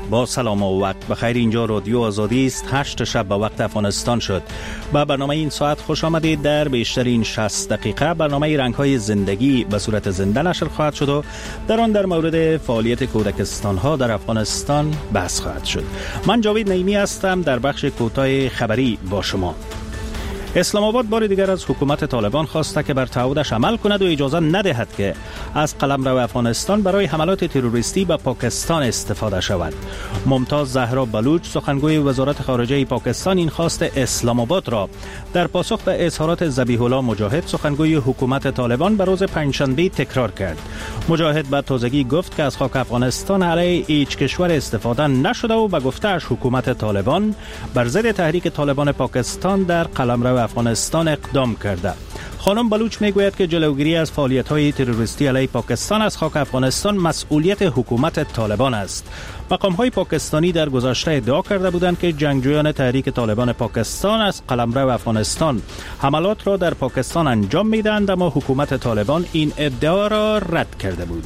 با سلام و وقت بخیر. اینجا رادیو آزادی است. 8 شب به وقت افغانستان شد. با برنامه این ساعت خوش آمدید. در بیشترین 60 دقیقه برنامه رنگ‌های زندگی به صورت زنده نشر خواهد شد و در آن در مورد فعالیت کودکستان‌ها در افغانستان بحث خواهد شد. من جاوید نعیمی هستم در بخش کوتاه خبری با شما. اسلام آباد بار دیگر از حکومت طالبان خواسته که بر تعهدش عمل کند و اجازه ندهد که از قلمرو افغانستان برای حملات تروریستی به پاکستان استفاده شود. ممتاز زهرا بلوچ سخنگوی وزارت خارجه پاکستان این خواست اسلام آباد را در پاسخ به اظهارات ذبیح الله مجاهد سخنگوی حکومت طالبان به روز پنجشنبه تکرار کرد. مجاهد به تازگی گفت که از خاک افغانستان علیه هیچ کشور استفاده نشده و به گفته‌اش حکومت طالبان بر ضد تحریک طالبان پاکستان در قلمرو افغانستان اقدام کرده. خانم بلوچ میگوید که جلوگیری از فعالیت‌های تروریستی علیه پاکستان از خاک افغانستان مسئولیت حکومت طالبان است. مقام‌های پاکستانی در گذشته ادعا کرده بودند که جنگجویان تحریک طالبان پاکستان از قلمرو افغانستان حملات را در پاکستان انجام می‌دهند، اما حکومت طالبان این ادعا را رد کرده بود.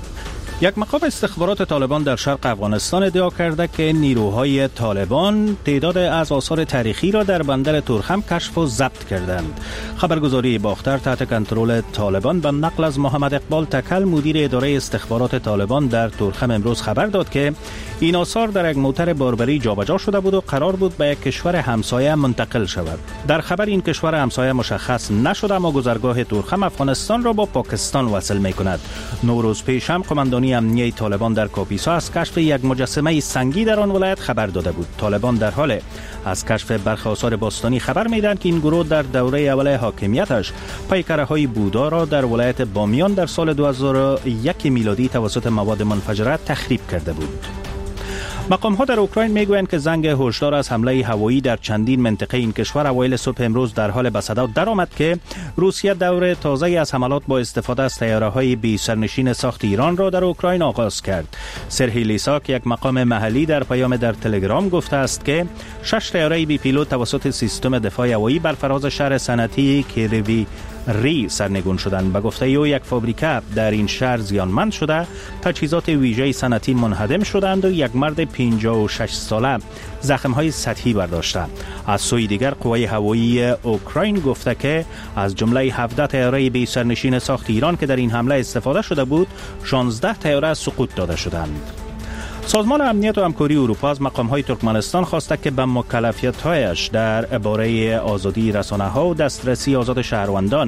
یک مقام استخبارات طالبان در شرق افغانستان ادعا کرده که نیروهای طالبان تعداد از آثار تاریخی را در بندر تورخم کشف و ضبط کردند. خبرگزاری باختر تحت کنترل طالبان به نقل از محمد اقبال تکل مدیر اداره استخبارات طالبان در تورخم امروز خبر داد که این آثار در یک موتر باربری جابجا شده بود و قرار بود به یک کشور همسایه منتقل شود. در خبر این کشور همسایه مشخص نشده، اما گذرگاه تورخم افغانستان را با پاکستان وصل می‌کند. نوروز پیش هم قماندانی امنیه طالبان در کاپیسا از کشف یک مجسمه سنگی در آن ولایت خبر داده بود. طالبان در حال از کشف برخی آثار باستانی خبر می‌دهند که این گروه در دوره اول حاکمیتش پیکره‌های بودا را در ولایت بامیان در سال 2001 میلادی توسط مواد منفجره تخریب کرده بود. مقام‌ها در اوکراین میگویند که زنگ هشدار از حمله هوایی در چندین منطقه این کشور اوایل صبح امروز در حال به صدا درآمد که روسیه دور تازه از حملات با استفاده از طیاره‌های بی سرنشین ساخت ایران را در اوکراین آغاز کرد. سرهی لیساک یک مقام محلی در پیام در تلگرام گفته است که 6 طیاره بی پیلوت توسط سیستم دفاع هوایی بر فراز شهر صنعتی کیروی ری سرنگون شدند. به گفته او یک فابریکه در این شهر زیانمند شده، تجهیزات ویژه صنعتی منهدم شدند و یک مرد 56 ساله زخم‌های سطحی برداشته. از سوی دیگر قوای هوایی اوکراین گفته که از جمله 17 طیاره بی سرنشین ساخت ایران که در این حمله استفاده شده بود، 16 طیاره سقوط داده شدند. سازمان امنیت و همکاری اروپا از مقام‌های ترکمنستان خواسته که به مکلفیت‌هایش در باره آزادی رسانه‌ها و دسترسی آزاد شهروندان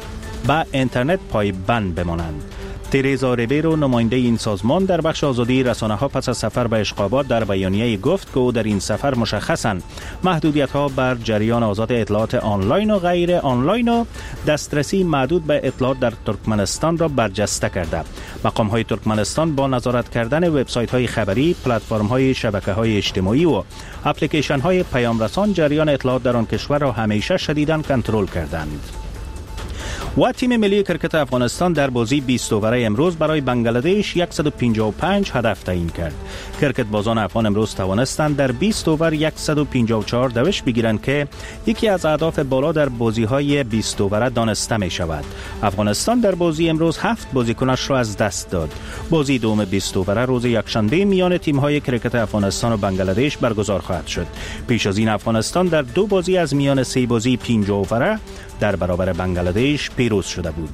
به اینترنت پایبند بمانند. تریزا ریبیرو نماینده این سازمان در بخش آزادی رسانه‌ها پس از سفر به اشقابات در بیانیه گفت که او در این سفر مشخصاً محدودیت‌ها بر جریان آزاد اطلاعات آنلاین و غیر آنلاین و دسترسی محدود به اطلاعات در ترکمنستان را برجسته کرده. مقام‌های ترکمنستان با نظارت کردن وبسایت‌های خبری، پلتفرم‌های شبکه‌های اجتماعی و اپلیکیشن‌های پیام‌رسان جریان اطلاعات در آن کشور را همیشه شدیداً کنترل کردند. و تیم ملی کرکت افغانستان در بازی 20 اووره امروز برای بنگلادش 155 هدف تعیین کرد. کرکت بازان افغان امروز توانستند در 20 اوور 154 دوش بگیرند که یکی از اهداف بالا در بازی‌های 20 اووره دانسته می شود. افغانستان در بازی امروز 7 بازیکنش را از دست داد. بازی دوم 20 اووره روز یکشنبه میان تیم‌های کرکت افغانستان و بنگلادش برگزار خواهد شد. پیش از این افغانستان در 2 بازی از میان 3 بازی 5 اووره در برابر بنگلادش پیروز شده بود.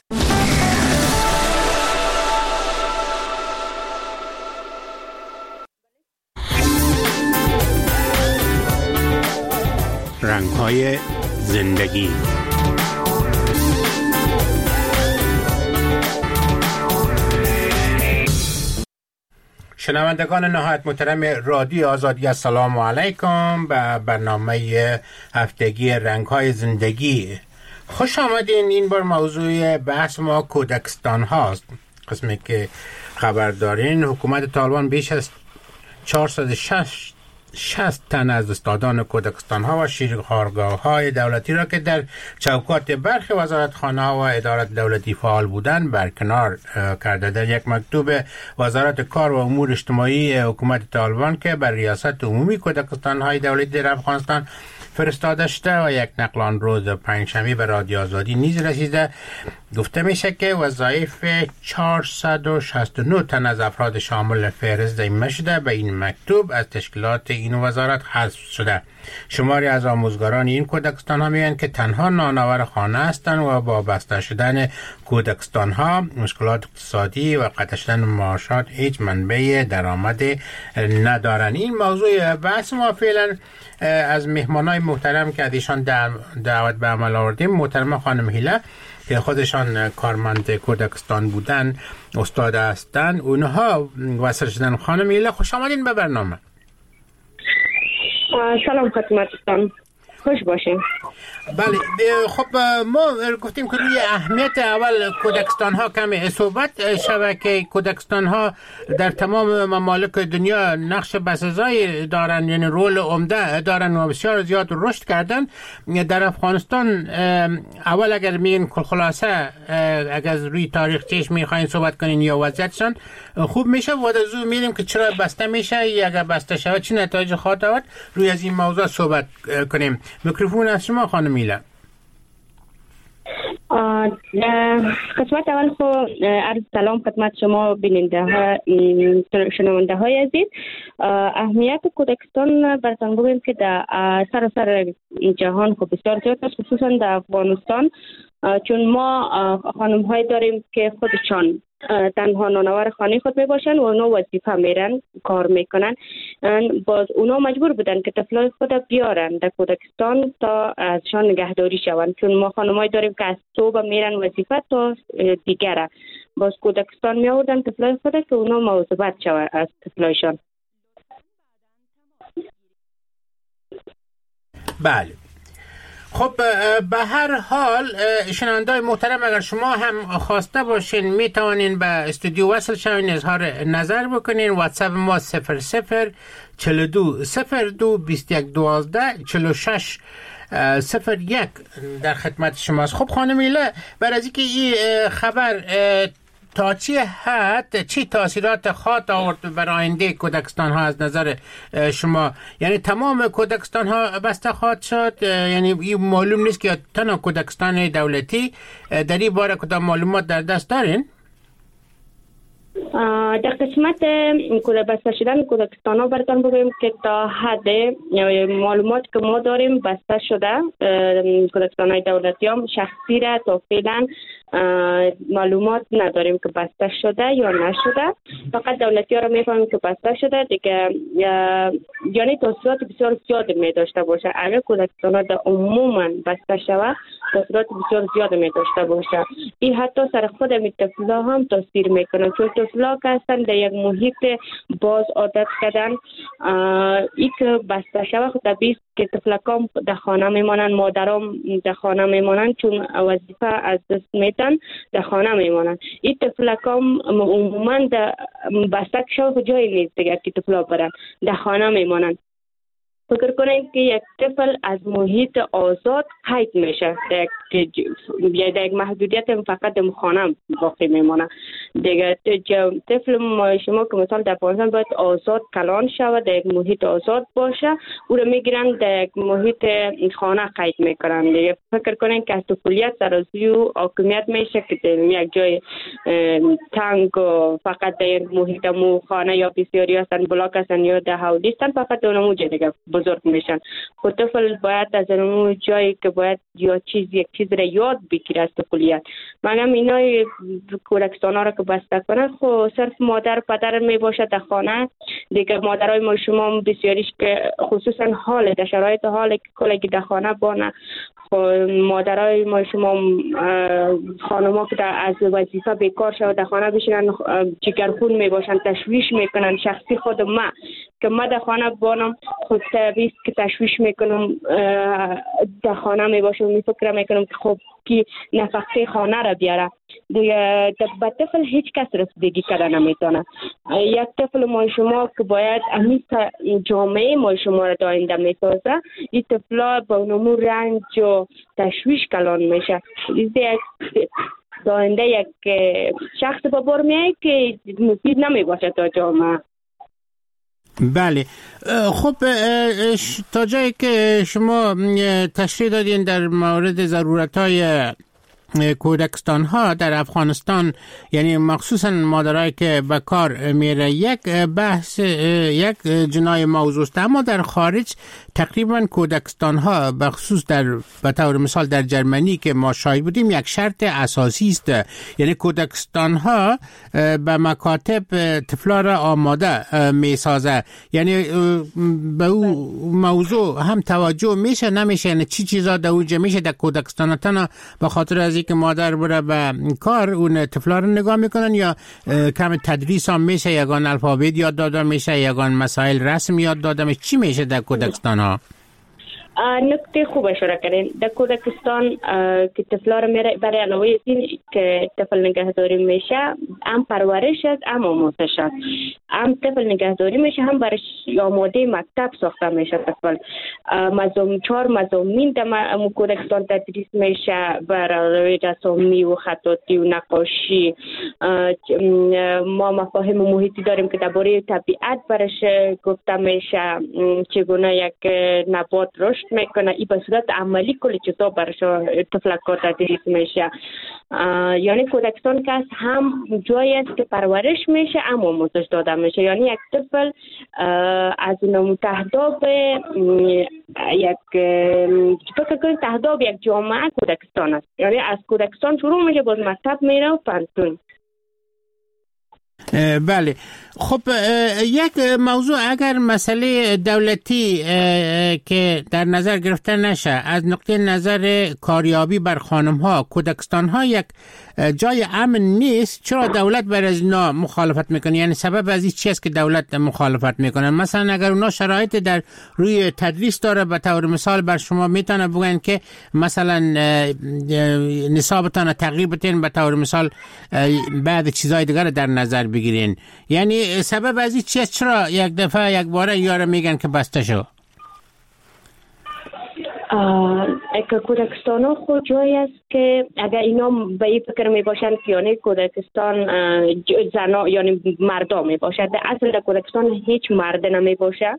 رنگ‌های زندگی. شنوندگان نهایت محترم رادیو آزادی، السلام علیکم به برنامه هفتگی رنگ‌های زندگی. خوش آمدین. این بار موضوع بحث ما کودکستان هاست. قسمی که خبر دارین حکومت طالبان بیش از 460 تن از استادان کودکستان ها و شیرخوارگاه های دولتی را که در چوکات برخی وزارتخانه ها و ادارات دولتی فعال بودند برکنار کرده. در یک مکتوب وزارت کار و امور اجتماعی حکومت طالبان که بر ریاست عمومی کودکستان های دولتی در افغانستان فرستاده شده و یک نقل آن روز پنجشنبه به رادیو آزادی نیز رسیده. گفته میشه که وظایف 469 تن از افراد شامل فهرست ضمیمه شده به این مکتوب از تشکیلات این وزارت حذف شده. شماری از آموزگاران این کودکستان ها میگن که تنها نانآور خانه هستند و با بسته شدن کودکستان ها مشکلات اقتصادی و قطع شدن معاشات هیچ منبع درآمد ندارن. این موضوع بحث ما فعلا از مهمانای محترم که ازشان دعوت به عمل آوردیم، محترم خانم هیله که خودشان کارمند کودکستان بودن استاد هستن، اونها وصل شدن. خانم هیله خوش آمدین به برنامه. سلام خدمتتان، خوش باشین. بله خب ما گفتیم که روی اهمیت اول کودکستان ها کمی صحبت شود که کودکستان ها در تمام ممالک دنیا نقش بسزایی دارن، یعنی رول عمده دارن و بسیار زیاد رشد کردن. در افغانستان اول اگر میگین خلاصه اگر روی تاریخچه‌اش میخواین صحبت کنین یا وضعیتشان خوب میشه و از اون میریم که چرا بسته میشه یا اگر بسته شود چه نتایج خواهد داشت، روی از این موضوع صحبت کنیم. میکروفون از شما خانم هیله. قسمت اول خو عرض سلام خدمت شما بیننده ها شنونده های عزیز. اهمیت کودکستان براتون بگویم که در سراسر جهان خو بسیار زیاد است، خصوصا در افغانستان، چون ما خانم های داریم که خودشان تنها نانآور خانه خود می باشن و اونا وظیفه میرن کار میکنن. باز اونا مجبور بودن که طفلای خود بیارن در کودکستان تا ازشان نگهداری شون، چون ما خانمای داریم که از صبح میرن وظیفه تا دیگره. باز کودکستان می آوردن طفلای خود که اونا مواظبت شون از طفلایشان. بله خب به هر حال شنونده‌های محترم، اگر شما هم خواسته باشین می توانین به استودیو وصل شوین، اظهار نظر بکنین. واتساپ ما 00 42 02 21 12 46 01 در خدمت شماست. خب خانم هیله، برای از اینکه این خبر تا چی حد چی تاثیرات خواهد آورد بر آینده کودکستان ها از نظر شما؟ یعنی تمام کودکستان ها بسته خواهد شد؟ یعنی این معلوم نیست که تنها کودکستان دولتی در این باره کدام معلومات در دست دارین؟ در قسمت بسته شدن کودکستان ها براتون بگویم که تا حد معلومات که ما داریم بسته شده کودکستان های دولتی هم شخصی را تا فعلا معلومات نداریم که بسته شده یا نشده. فقط دولتی ها را میفهمیم که بسته شده دیگه، یعنی تاثیرات بسیار زیاد می داشته باشه. اگر کودکستان ها در عموما بسته شود تاثیرات بسیار زیاد می داشته باشه. این حتی سر خود طفلا هم تاثیر میکنه، چون طفلا که هستن در یک محیط باز عادت کردن. این که بسته شود خود طبیعی که طفلکان در خانه میمانن، مادرام در خانه میمانن، چون وظیفه از دست میدن در خانه میمانن. این طفلکان عموما در بسته شود جایی نیست دیگر که طفلا برن، در خانه میمانن. فکر کنید که یک طفل از محیط آزاد قید میشه، در یک محدودیت فقط در خانه باقی میمونه دیگه. طفل شما که مثلا در افغانستان باید آزاد کلان شود، در یک محیط آزاد باشه، او رو میگیرن در یک محیط خانه قید میکنن دیگه. فکر کنید که از طفولیت سرازی و حاکمیت میشه که در یک جای تنگ و فقط در یک محیط مو خانه یا بسیاری هستن، بلاک هستن یا در حولی هستن، فقط اونمو دیگه بزرگ میشن. خود طفل باید از اون جایی که باید یا یک چیز را یاد بگیره از طفولیت. مگم اینا کودکستان ها را که بسته کنه خب صرف مادر پدر می باشه در خانه دیگه. مادرای ما شما بسیاریش که خصوصا حال در شرایط حال کلگی در خانه بانه، مادرای ما شما خانما که از وظیفه بیکار شد در خانه بشینن جگرخون می باشن، تشویش میکنن. شخصی خود ما که ما در خانه بانم خود طبیعی که تشویش میکنم در خانه می باشم، میفکر میکنم که خب کی نفقه خانه را بیاره دیگه. به طفل هیچ کس رسیدگی کردن نمیتونه. یک طفل ما شما که باید همین جامعه ما شما را داینده میسازه، این طفلا با اونمو رنج و تشویش کلان میشه. داینده یک شخص با بار میای که مفید نمیباشه تا جامعه. بله. خب تا جایی که شما تشریح دادین در مورد ضرورت‌های کودکستان ها در افغانستان، یعنی مخصوصا مادرایی که به کار میره، یک بحث یک جنای موضوع است، اما در خارج تقریبا کودکستان ها به خصوص به طور مثال در جرمنی که ما شاهد بودیم یک شرط اساسی است، یعنی کودکستان ها به مکاتب طفلا را آماده می سازه، یعنی به او موضوع هم توجه میشه نمیشه، یعنی چی چیزا در اوجه میشه در کودکستان تنها به خاطر از که مادر بره به کار اون طفلا رو نگاه میکنن، یا کم تدریس هم میشه، یگان الفابet یاد داده میشه، یگان مسائل رسم یاد داده میشه، چی میشه در کودکستان ها؟ نکته خوب اشاره کردین. در کودکستان که طفلا رو میره برای علاوه این که طفل نگهداری میشه، هم پرورش است هم آموزش است. هم طفل نگهداری میشه، هم برش آماده مکتب ساخته میشه. طفل 4 مضامین در کودکستان تدریس میشه، برای رسامی و خطاطی و نقاشی. ما مفاهیم محیطی داریم که درباره طبیعت برش گفته میشه، چگونه یک نبات رشد میکنه، این به صورت عملی کلی چیزا برش طفلکا تدریس میشه. یعنی کودکستان که هم جایی است که پرورش میشه هم آموزش داده میشه. یعنی یک طفل از نمو تهداب یک فکر کنید تهداب یک جامعه کودکستان است. یعنی از کودکستان شروع میشه، باز مکتب میره و پانتون. بله. خب یک موضوع اگر مسئله دولتی که در نظر گرفته نشه، از نقطه نظر کاریابی بر خانم ها، کودکستان ها یک جای امن نیست، چرا دولت بر از اینا مخالفت میکنه؟ یعنی سبب از این چیست که دولت مخالفت میکنه؟ مثلا اگر اونا شرایط در روی تدریس داره، به طور مثال بر شما میتونه بگن که مثلا نصابتان تغییر بتین، به طور مثال بعد چیزای دیگر در نظر بگیرین. یعنی سبب از این چیست؟ چرا یک دفعه یک باره یاره میگن که بسته شو؟ کودکستان ها خود جایی است که اگر اینا به این فکر می باشند که یعنی کودکستان زنا یعنی مردا می باشد، در اصل در کودکستان هیچ مرد نمی باشد.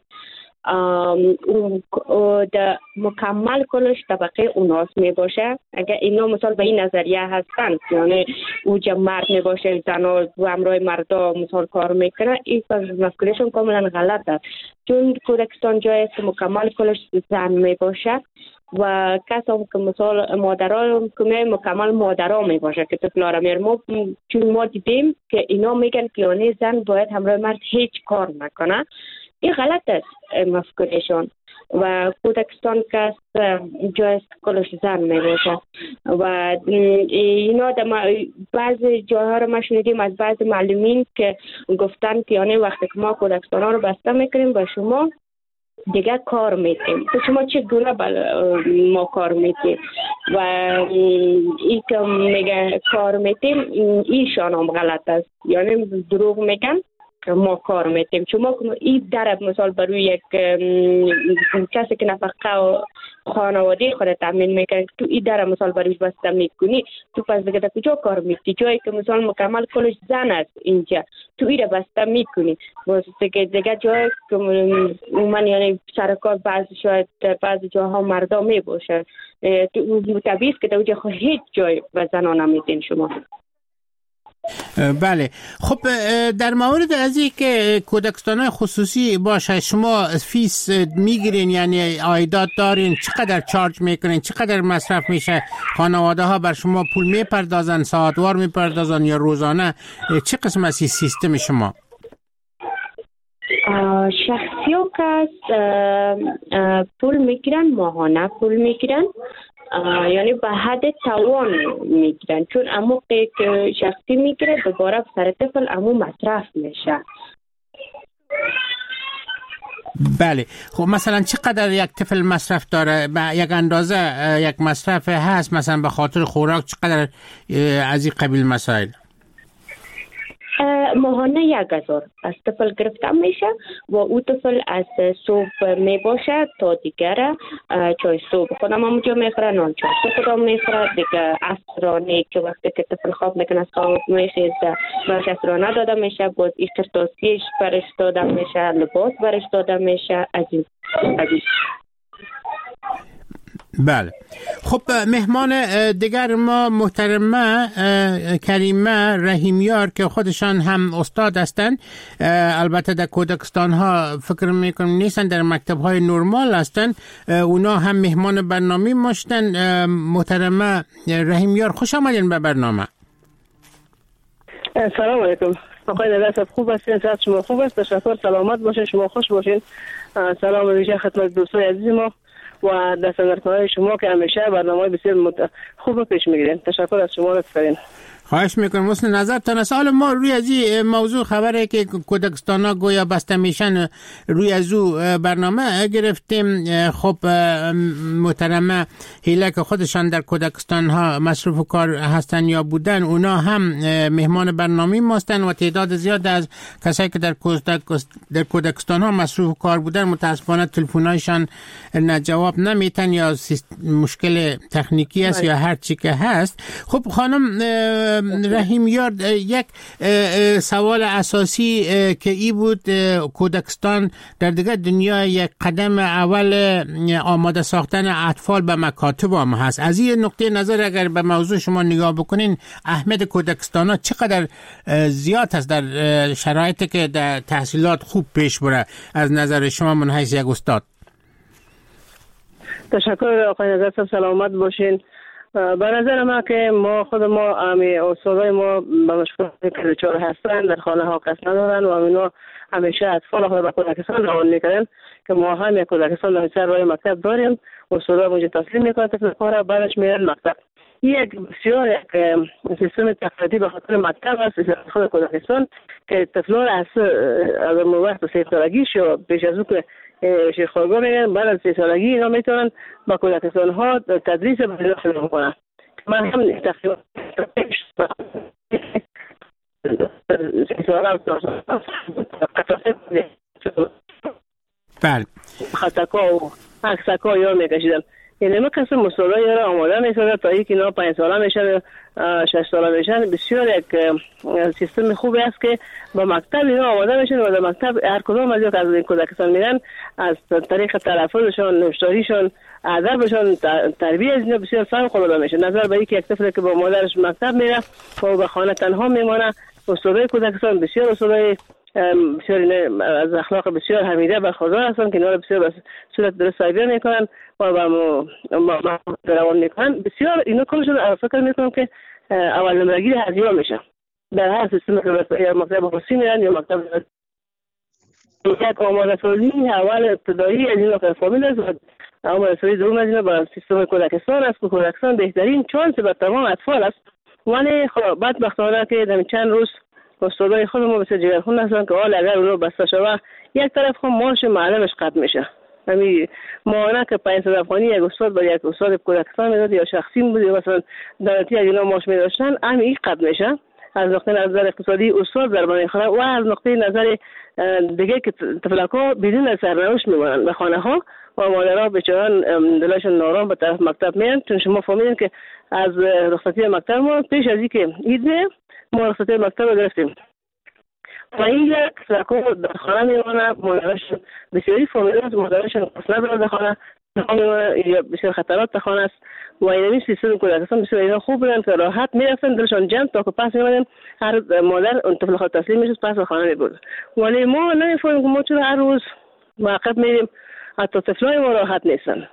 در مکمل کلش طبقه اوناس می باشه. اگر اینا مثال به این نظریه هستند یعنی اوجا مرد می باشه، زنا و همراه مردا مثال کار میکنه، این مفکورشون کاملا غلط است. چون کودکستان جایی است که مکمل کلش زن می باشه و کسی هم که مثال مادرها که مکمل مادرها می باشه که طفلا را میرمو. چون ما دیدیم که اینا میگن که یعنی زن باید همراه مرد هیچ کار نکنه. این غلط است مفکورشون. و کودکستان که جای است کلش زن می باشه و اینا بعضی جاها رو ما شنیدیم از بعضی معلمین که گفتن که یعنی وقتی که ما کودکستان ها رو بسته میکنیم و شما دیگه کار میتیم، تو شما چه گونه ما کار میتیم و این که میگه کار میتیم ایشان هم غلط است. یعنی دروغ میگن ما کار میتیم. شما این درب مثال برای یک کسی که نفقه و خانواده خود تامین میکنه، تو این درب مثال برایش بسته میکنی، تو پس دیگه در کجا کار میتی؟ جایی که مثال مکمل کلش زن است اینجا، تو این بسته میکنی. دیگه جایی که من یعنی سرکار بعضی جاها مردا میباشه، تو طبیعی که در اونجا هیچ جای به زنان نمیدین شما. بله. خب در مورد از این که کودکستان‌های خصوصی باشه، شما فیس میگیرین، یعنی عایدات دارین، چقدر چارج میکنین، چقدر مصرف میشه؟ خانواده ها بر شما پول میپردازن، ساعتوار میپردازن یا روزانه؟ چه قسم از سیستم شما؟ شخصی ها که پول میگیرن، ماهانه پول میگیرن، یعنی به حد توان میگیرن. چون موقعی که شخصی میگیره دوباره سر طفل امو مصرف میشه. بله. خب مثلا چقدر یک طفل مصرف داره؟ به یک اندازه یک مصرف هست مثلا به خاطر خوراک؟ چقدر از این قبیل مسائل؟ ماهانه 1000 از طفل گرفته میشه و او طفل از صبح میباشه تا دیگر چای صبح خودم همونجا میخوره، نان چای خودم میخوره دیگه. عصرانه که وقتی که طفل خواب میکنه خواب میشه برش عصرانه داده میشه، باز ایسترتاسیش برش داده میشه، لباس برش داده میشه. عزیز بله. خب مهمان دیگر ما محترمه کریمه رحیمیار که خودشان هم استاد هستند، البته در کودکستان ها فکر میکنم نیستن، در مکتب های نرمال هستند، اونا هم مهمان برنامه ماشتن. محترمه رحیمیار خوش آمدین به برنامه. سلام علیکم آقای نگهدار، خوب هستین؟ صحت شما خوب است؟ تشکر، سلامت باشین، شما خوش باشین. سلام ویژه خدمت دوستای عزیز ما و دستاندرکارهای شما که همیشه برنامه بسیار خوب رو پیش میگیرین. تشکر از شما لطف کردین. خواهش میکنم. حسن نظرتان. سوال ما روی از این موضوع خبره که کودکستان ها گویا بسته میشن، روی از او برنامه گرفتیم. خب محترمه هیله که خودشان در کودکستان ها مصروف کار هستن یا بودن، اونا هم مهمان برنامه ماستن و تعداد زیاد از کسایی که در کودکستان ها مصروف کار بودن متاسفانه تلفن‌هایشان نه جواب نمیتن یا مشکل تکنیکی است یا هر چی که هست. خب خانم رحیمیار، یک سوال اساسی که ای بود، کودکستان در دیگه دنیا یک قدم اول آماده ساختن اطفال به مکاتب هم هست. از این نقطه نظر اگر به موضوع شما نگاه بکنین، اهمیت کودکستان ها چقدر زیاد هست در شرایطی که در تحصیلات خوب پیش بره از نظر شما من حیث یک استاد؟ تشکر آقای نظر، سلامت باشین. به نظر ما که خود ما استادای ما به مشکلات که دچار هستند در خانه ها کس ندارن و اینا همیشه اطفال خود به کودکستان روان میکنن که ما هم یک کودکستان در سر راه مکتب داریم. استادا اونجا تسلیم میکنن طفل کار، بعدش میرن مکتب. یک بسیار یک سیستم تقلیدی به خاطر مکتب است خود کودکستان که طفلان از وقت 3 سالگیش یا بیش از اون که شیخ‌خوارگاه میگن، بعد از 3 سالگی اینا میتونن با کودکستان ها تدریس به شروع کنن. من هم تقریبا بله خطکا و عکسکا یا میکشیدن. یعنی ما کسی مصالحه را آماده میسازد تا اینکه اینا 5 ساله میشن 6 ساله میشن. بسیار یک سیستم خوبی است که با مکتب اینا آماده میشن و در مکتب هر کدام از این کودکستان میرن از طریق تلفظشون، نوشتاریشون، ادبشون، تربیت از اینا بسیار فوق العاده میشه. نظر به اینکه یک طفل که با مادرش مکتب میره و به خانه تنها میمونه، استادای کودکستان بسیار استادای بسیار از اخلاق بسیار حمیده برخوردار هستن که اینا رو بسیار به صورت درست تربیت میکنن و با روان میکنن. بسیار اینا کلشون فکر میکنم که اول نمرگی هزینه میشه در هر سیستم که یا مکتب خصوصی میرن یا مکتب یک آماده سازی اول ابتدایی از اینا که فامیل است و آماده سازی دوم از اینا با سیستم کودکستان است که کودکستان بهترین چانس بر تمام اطفال است. ولی خب بدبختانه که در چند روز استادای خود ما بسیار جگرخون هستن که حال اگر اونو بسته شوه یک طرف خب معاش معلمش قطع میشه. همین ماهانه که 500 افغانی یک استاد با یک استاد کودکستان میداد یا شخصی بود یا مثلا دولتی اگه اینا معاش میداشتن همین این قطع میشه. از نقطه نظر اقتصادی استاد ضربه میخوره و از نقطه نظر دیگه که طفلکا بدون سرنوشت میمونن به خانه ها و مادرها بیچاران دلشون نارام به طرف مکتب میان. چون شما فهمیدین که از رخصتی مکتب ما پیش از اینکه عید ما رخصتی مکتب رو گرفتیم و اینجا طفلکا در خانه میمونه، مادرشون بسیاری فامیل است، مادرشون اصلا در خانه یا بسیار خطرات در خانه است و این سیستم کودکستان بسیار اینا خوب بودن که راحت میرفتن دلشان جمع تا که پس میمونن هر مادر اون طفل خود تسلیم میشد پس خانه میبرد. ولی ما نمیفهمیم که ما چرا هر روز معقب میریم حتی طفلای ما راحت نیستن.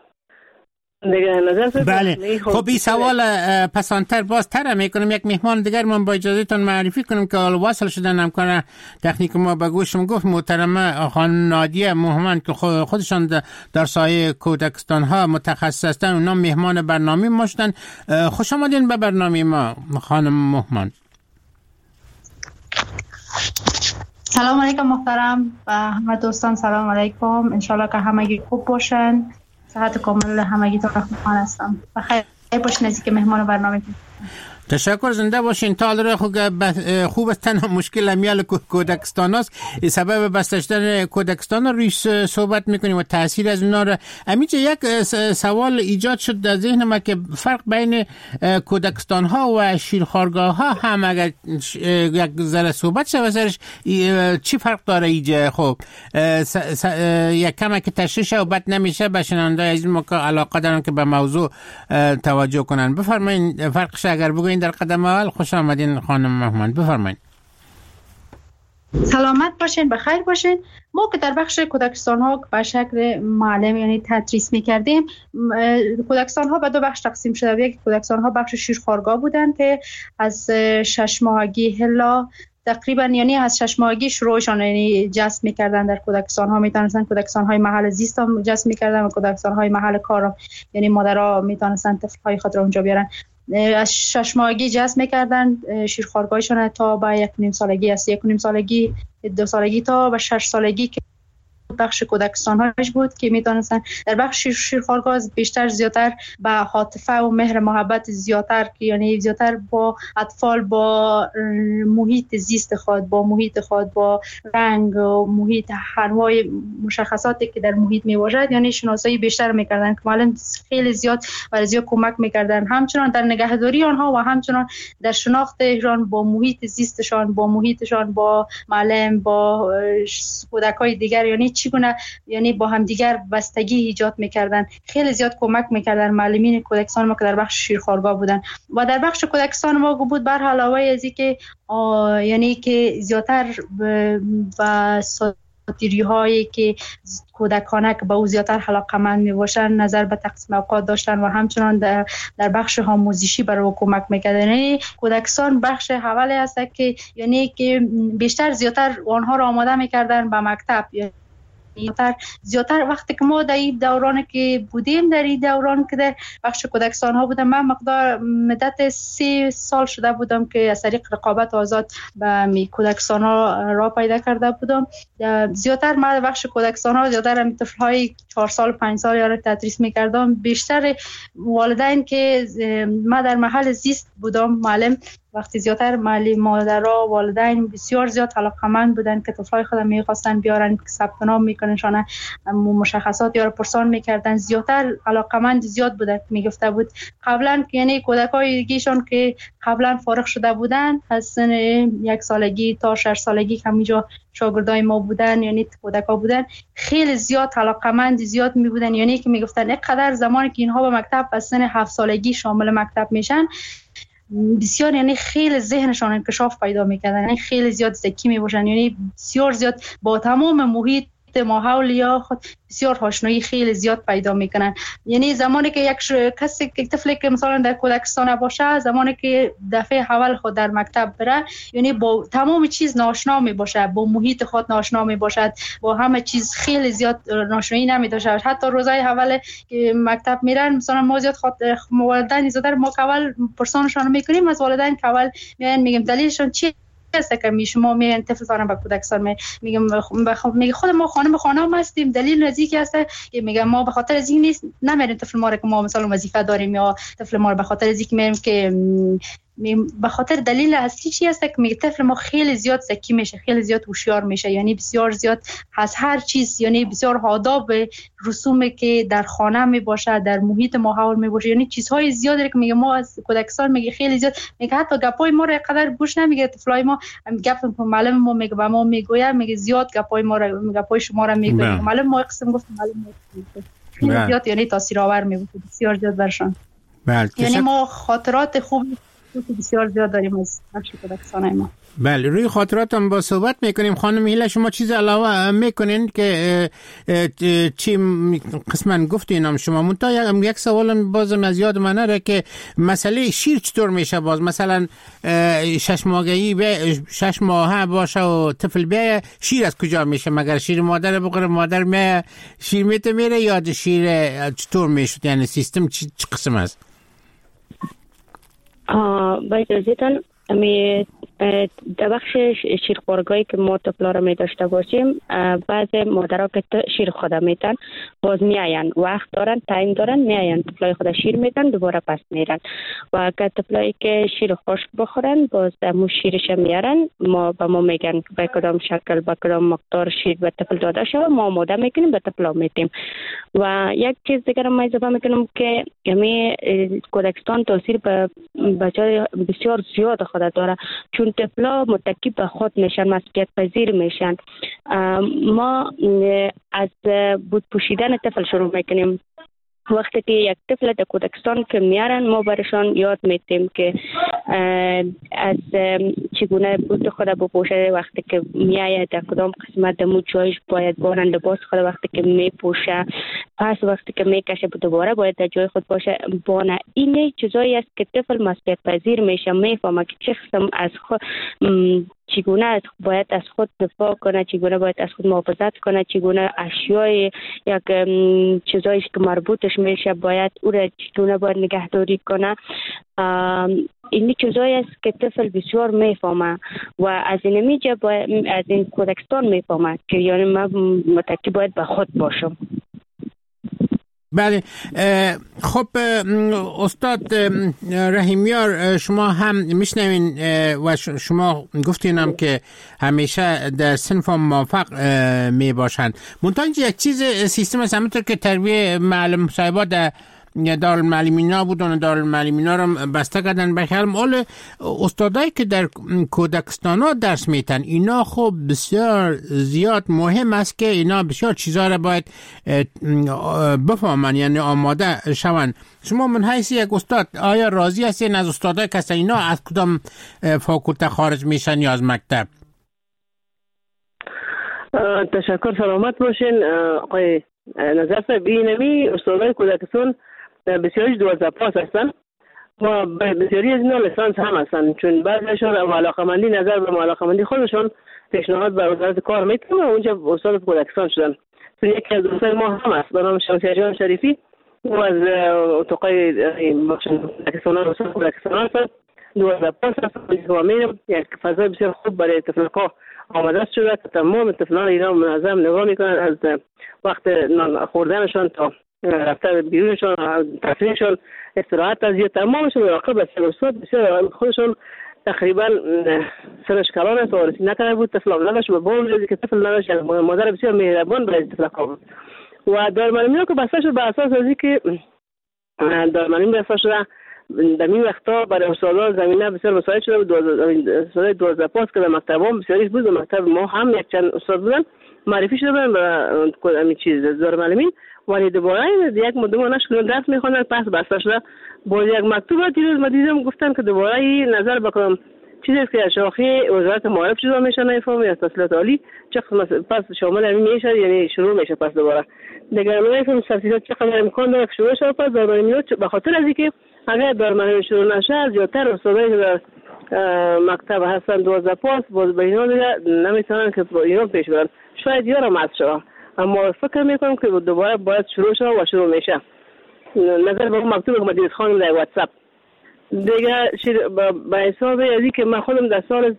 بله. خب این سوال پسانتر باز تر میکنم. یک مهمان دیگر من با اجازهتون معرفی کنم که حال واصل شدن همکار تکنیک ما به گوشم گفت محترمه خانم نادیه محمد که خودشان در سایه کودکستان ها متخصص هستن، اونا مهمان برنامه ما شدن. خوش آمدین به برنامه ما خانم محمد. سلام علیکم محترم و همه دوستان، سلام علیکم. انشالله که همگی خوب باشن، صحت کامل همگی تا رحمان هستم. بخیر باشین از که مهمان برنامه. تشکر، زنده باشین. تا خوب است. تنها مشکل امیال کودکستان است. سبب بسته شدن کودکستان روی صحبت میکنیم و تاثیر از اونا را. امیجا یک سوال ایجاد شد در ذهن ما که فرق بین کودکستان ها و شیرخوارگاه ها هم اگر یک ذره صحبت شد سرش چی فرق داره ایجا؟ خب یک کم که تشریح و بد نمیشه به شنونده از ما که علاقه دارن که به موضوع توجه کنن. بفرمایید فرقش اگر بگوین در قدم اول. خوش آمدین خانم محمد، بفرمایید. سلامت باشین، بخیر باشین. ما که در بخش کودکستان ها به شکل معلم یعنی تدریس میکردیم، کودکستان ها به دو بخش تقسیم شده. یک کودکستان ها بخش شیرخوارگاه بودن که از 6 ماهگی الا تقریبا یعنی از 6 ماهگی شروعشان یعنی جذب میکردن. در کودکستان ها میتونستن کودکستان های محل زیست هم جذب میکردن و کودکستان های محل کار یعنی مادرها میتونستن طفل های خود را اونجا بیارن. از 6 ماهگی جذب میکردن شیرخوارگاهشون تا به 1.5 سالگی، از 1.5 سالگی 2 سالگی تا به 6 سالگی که بخش کودکستان هاش بود که میتونستن در بخش شیرخوارگاه بیشتر زیادتر به عاطفه و مهر محبت زیادتر یعنی زیادتر با اطفال با محیط زیست خود، با محیط خود، با رنگ و محیط هنوای مشخصاتی که در محیط میباشد یعنی شناسایی بیشتر میکردن که معلم خیلی زیاد برای زیاد کمک میکردن، همچنان در نگهداری آنها و همچنان در شناختشان با محیط زیستشان، با محیطشان، با معلم، با کودکای دیگر یعنی چگونه یعنی با هم دیگر بستگی ایجاد میکردن. خیلی زیاد کمک میکردن معلمین کودکستان ما که در بخش شیرخوارگاه بودن. و در بخش کودکستان ما بود بر علاوه از اینکه یعنی که زیادتر و ساتیری هایی که کودکانه که به او زیادتر علاقه‌مند میباشن نظر به تقسیم اوقات داشتن و همچنان در بخش آموزشی برای او کمک میکردن. یعنی کودکستان بخش اولی است که یعنی که بیشتر زیادتر آنها را آماده میکردن به مکتب. زیادتر وقتی که ما در این دوران که بودیم، در این دوران که در بخش کودکستان ها بودم، من مقدار مدت 3 سال شده بودم که از طریق رقابت آزاد به کودکستان ها را پیدا کرده بودم. زیادتر من بخش کودکستان ها زیادتر طفل های 4 سال 5 سال را تدریس میکردم. بیشتر والدین که من در محل زیست بودم معلم، وقتی زیادتر مادرها و والدین بسیار زیاد علاقه‌مند بودن که طفلای خودم می‌خواستن بیارن که ثبت نام میکننشان مشخصات یا پرسان میکردن، زیادتر علاقه‌مند زیاد بودن که میگفته بود قبلا یعنی کودکای دیگه‌شون که قبلا فارغ شده بودن از سن 1 سالگی تا 6 سالگی که همینجا شاگردای ما بودن یعنی کودکا بودن، خیلی زیاد علاقه‌مند زیاد می بودن. یعنی که میگفتن اینقدر زمانی که اینها به مکتب از سن 7 سالگی شامل مکتب میشن بسیار یعنی خیلی ذهنشان انکشاف پیدا میکردن، یعنی خیلی زیاد ذکی میباشن، یعنی بسیار زیاد با تمام محیط ماحول یا خود بسیار آشنایی خیلی زیاد پیدا میکنن. یعنی زمانی که یک طفلی که مثلا در کودکستان باشه، زمانی که دفعه اول خود در مکتب بره یعنی با تمام چیز ناشنا میباشه، با محیط خود ناشنا میباشد، با همه چیز خیلی زیاد ناشنایی نمیداشه. حتی روزای اول که مکتب میرن مثلا ما زیاد والدین زیاد ما که اول پرسانشون میکنیم از والدین که اول میگیم دلیلشون چی است که شما میان طفل فارم به کودکستان میگم میگه خود ما خانم هستیم، دلیل نزدیکی است که میگم ما به خاطر از این نیست نمیریم طفل ما رو که ما مثلا وظیفه داریم یا طفل ما رو به خاطر از اینکه میریم که به خاطر دلیل اصلی چی است که میگه طفل ما خیلی زیاد ذکی میشه، خیلی زیاد هوشیار میشه، یعنی بسیار زیاد از هر چیز یعنی بسیار آداب رسومی که در خانه میباشه در محیط ماحول میباشه یعنی چیزهای زیادی که میگه ما از کودکستان میگه خیلی زیاد میگه حتی گپای ما رو قدر گوش نمیگه. طفلای ما گپ معلم ما میگه به ما میگه میگه زیاد گپای ما رو گپای شما رو میگه معلم ما قسم گفت معلم خیلی زیاد یعنی تاثیرآور میبود بسیار زیاد برشان. یعنی ما خاطرات خوب بسیار زیاد داریم از بخش کودکستان ما. بله، روی خاطراتم با صحبت میکنیم. خانم هیله شما چیز علاوه میکنین که چی قسماً گفتین هم شما منتها یک سوال بازم از یاد من نره که مسئله شیر چطور میشه باز مثلا 6 ماهگی 6 ماهه باشه و طفل بیه شیر از کجا میشه؟ مگر شیر مادر بخوره مادر میه شیر میته میره یا شیر چطور میشه؟ یعنی سیستم چی قسم است؟ با اجازهتان در بخش شیرخوارگاهی که ما طفلا را می داشته باشیم، بعض مادرها که شیر خود میتن باز میاین، وقت دارن، تایم دارن، میاین طفلای خود شیر میتن، دوباره پس میرن. و اگر طفلایی که شیر خشک بخورن باز مو شیرش میارن، ما به ما میگن به کدام شکل به کدام مقدار شیر به طفل داده شود، ما آماده میکنیم به طفلا میدیم. و یک چیز دیگر ما اضافه میکنم که یعنی کودکستان تاثیر به بچه‌ها بسیار زیاد خود داره، چون طفلا متکی به خود میشن، مسئولیت پذیر میشن. ما از بود پوشیدن طفل شروع میکنیم. وقتی که یک طفل در کودکستان که میارن، ما برشان یاد میتیم که از چگونه بود خود بپوشه، وقتی که میایه در کدام قسمت دمو جایش باید بانن لباس خود وقتی که میپوشه، پس وقتی که میکشه دوباره باید در جای خود باشه بانه. این چیزایی است که طفل مسئولیت پذیر میشه، میفهمه که چه قسم از خود چگونه باید از خود دفاع کنه، چگونه باید از خود محافظت کنه، چگونه اشیای یک چیزایی که مربوطش میشه باید او را چگونه باید نگهداری کنه. این چیزایی است که طفل بسیار میفهمه و از این میجه از این کودکستان میفهمه که یعنی من متکی باید به خود باشم. بله. خب استاد رحیمیار، شما هم میشنوین و شما گفتینم که همیشه در صنف موفق می باشند. منتها یک چیز سیستم است، همونطور که تربیه معلم صاحبا در دارالمعلمینا بودن، دارالمعلمینا رو بسته کردن. بخیرم اول استادایی که در کودکستان ها درس میتن، اینا خب بسیار زیاد مهم است که اینا بسیار چیزا رو باید بفهمن، یعنی آماده شون. شما من حیث یک استاد آیا راضی هستین از استادایی که اینا از کدام فاکولته خارج میشن یا از مکتب؟ تشکر، سلامت باشین آقای نظر صاحب. اینمی استادای کودکستان بسیاریش 12 پاس هستن و بسیاری از اینا لیسانس هم هستن، چون بعضیشون علاقه‌مندی نظر به علاقه‌مندی خودشون پیشنهاد به وزارت کار میکنن و اونجا استاد کودکستان شدن. چون یکی از دوستای ما هم هست به نام شمسی جان شریفی و از اتاقای کودکستان استاد کودکستان هستن، 12 پاس هستن و میرم یک فضای بسیار خوب برای طفل‌ها آماده شده که تمام طفلان ایران منظم نگاه میکنن، از وقت نان خوردنشان تا رفتن بیرونشان، تفریحشان، استراحت از تمامشون مراقب است. استاد بسیار خودشون تقریبا سرش کلان است و رسید نکرده بود، طفل نداشت و با اون که طفل نداشت، مادر بسیار مهربان برای طفل‌ها بود. و دارالمعلمی که بسته شد به اساس از اینکه دارالمعلمی بسته شده در این وقتا برای استادان زمینه بسیار مساعد شده بود. استادای 12 پاس که در مکتب هم بسیاریش بود، در مکتب ما هم یک چند استاد بودن معرفی شده بودن به همین چیز دارالمعلمین، ولی دوباره یک مدت نشد درس میخوندن، پس بسته شده. با یک مکتوب دیروز ما دیدم گفتن که دوباره نظر بکنم چیزی که از شاخه وزارت معارف جدا میشه، نمیفهمم از تحصیلات عالی چه قسم پس شامل همین میشه، یعنی شروع میشه پس دوباره دیگه نمیفهمم تحصیلات چقدر امکان داره شروع شه. پس دارالمعلمی به خاطر از اینکه اگر دارالمعلمی شروع نشه زیادتر استادایی که در مکتب هستن 12 پاس باز به اینا دیگه نمیتونن که اینا پیش برن، شاید یارم از شما، اما فکر میکنم که دوباره باید شروع شه و شروع میشه. نظر به مکتوب که مدیر خانم در واتساپ دیگه به حساب ازی که من خودم در سال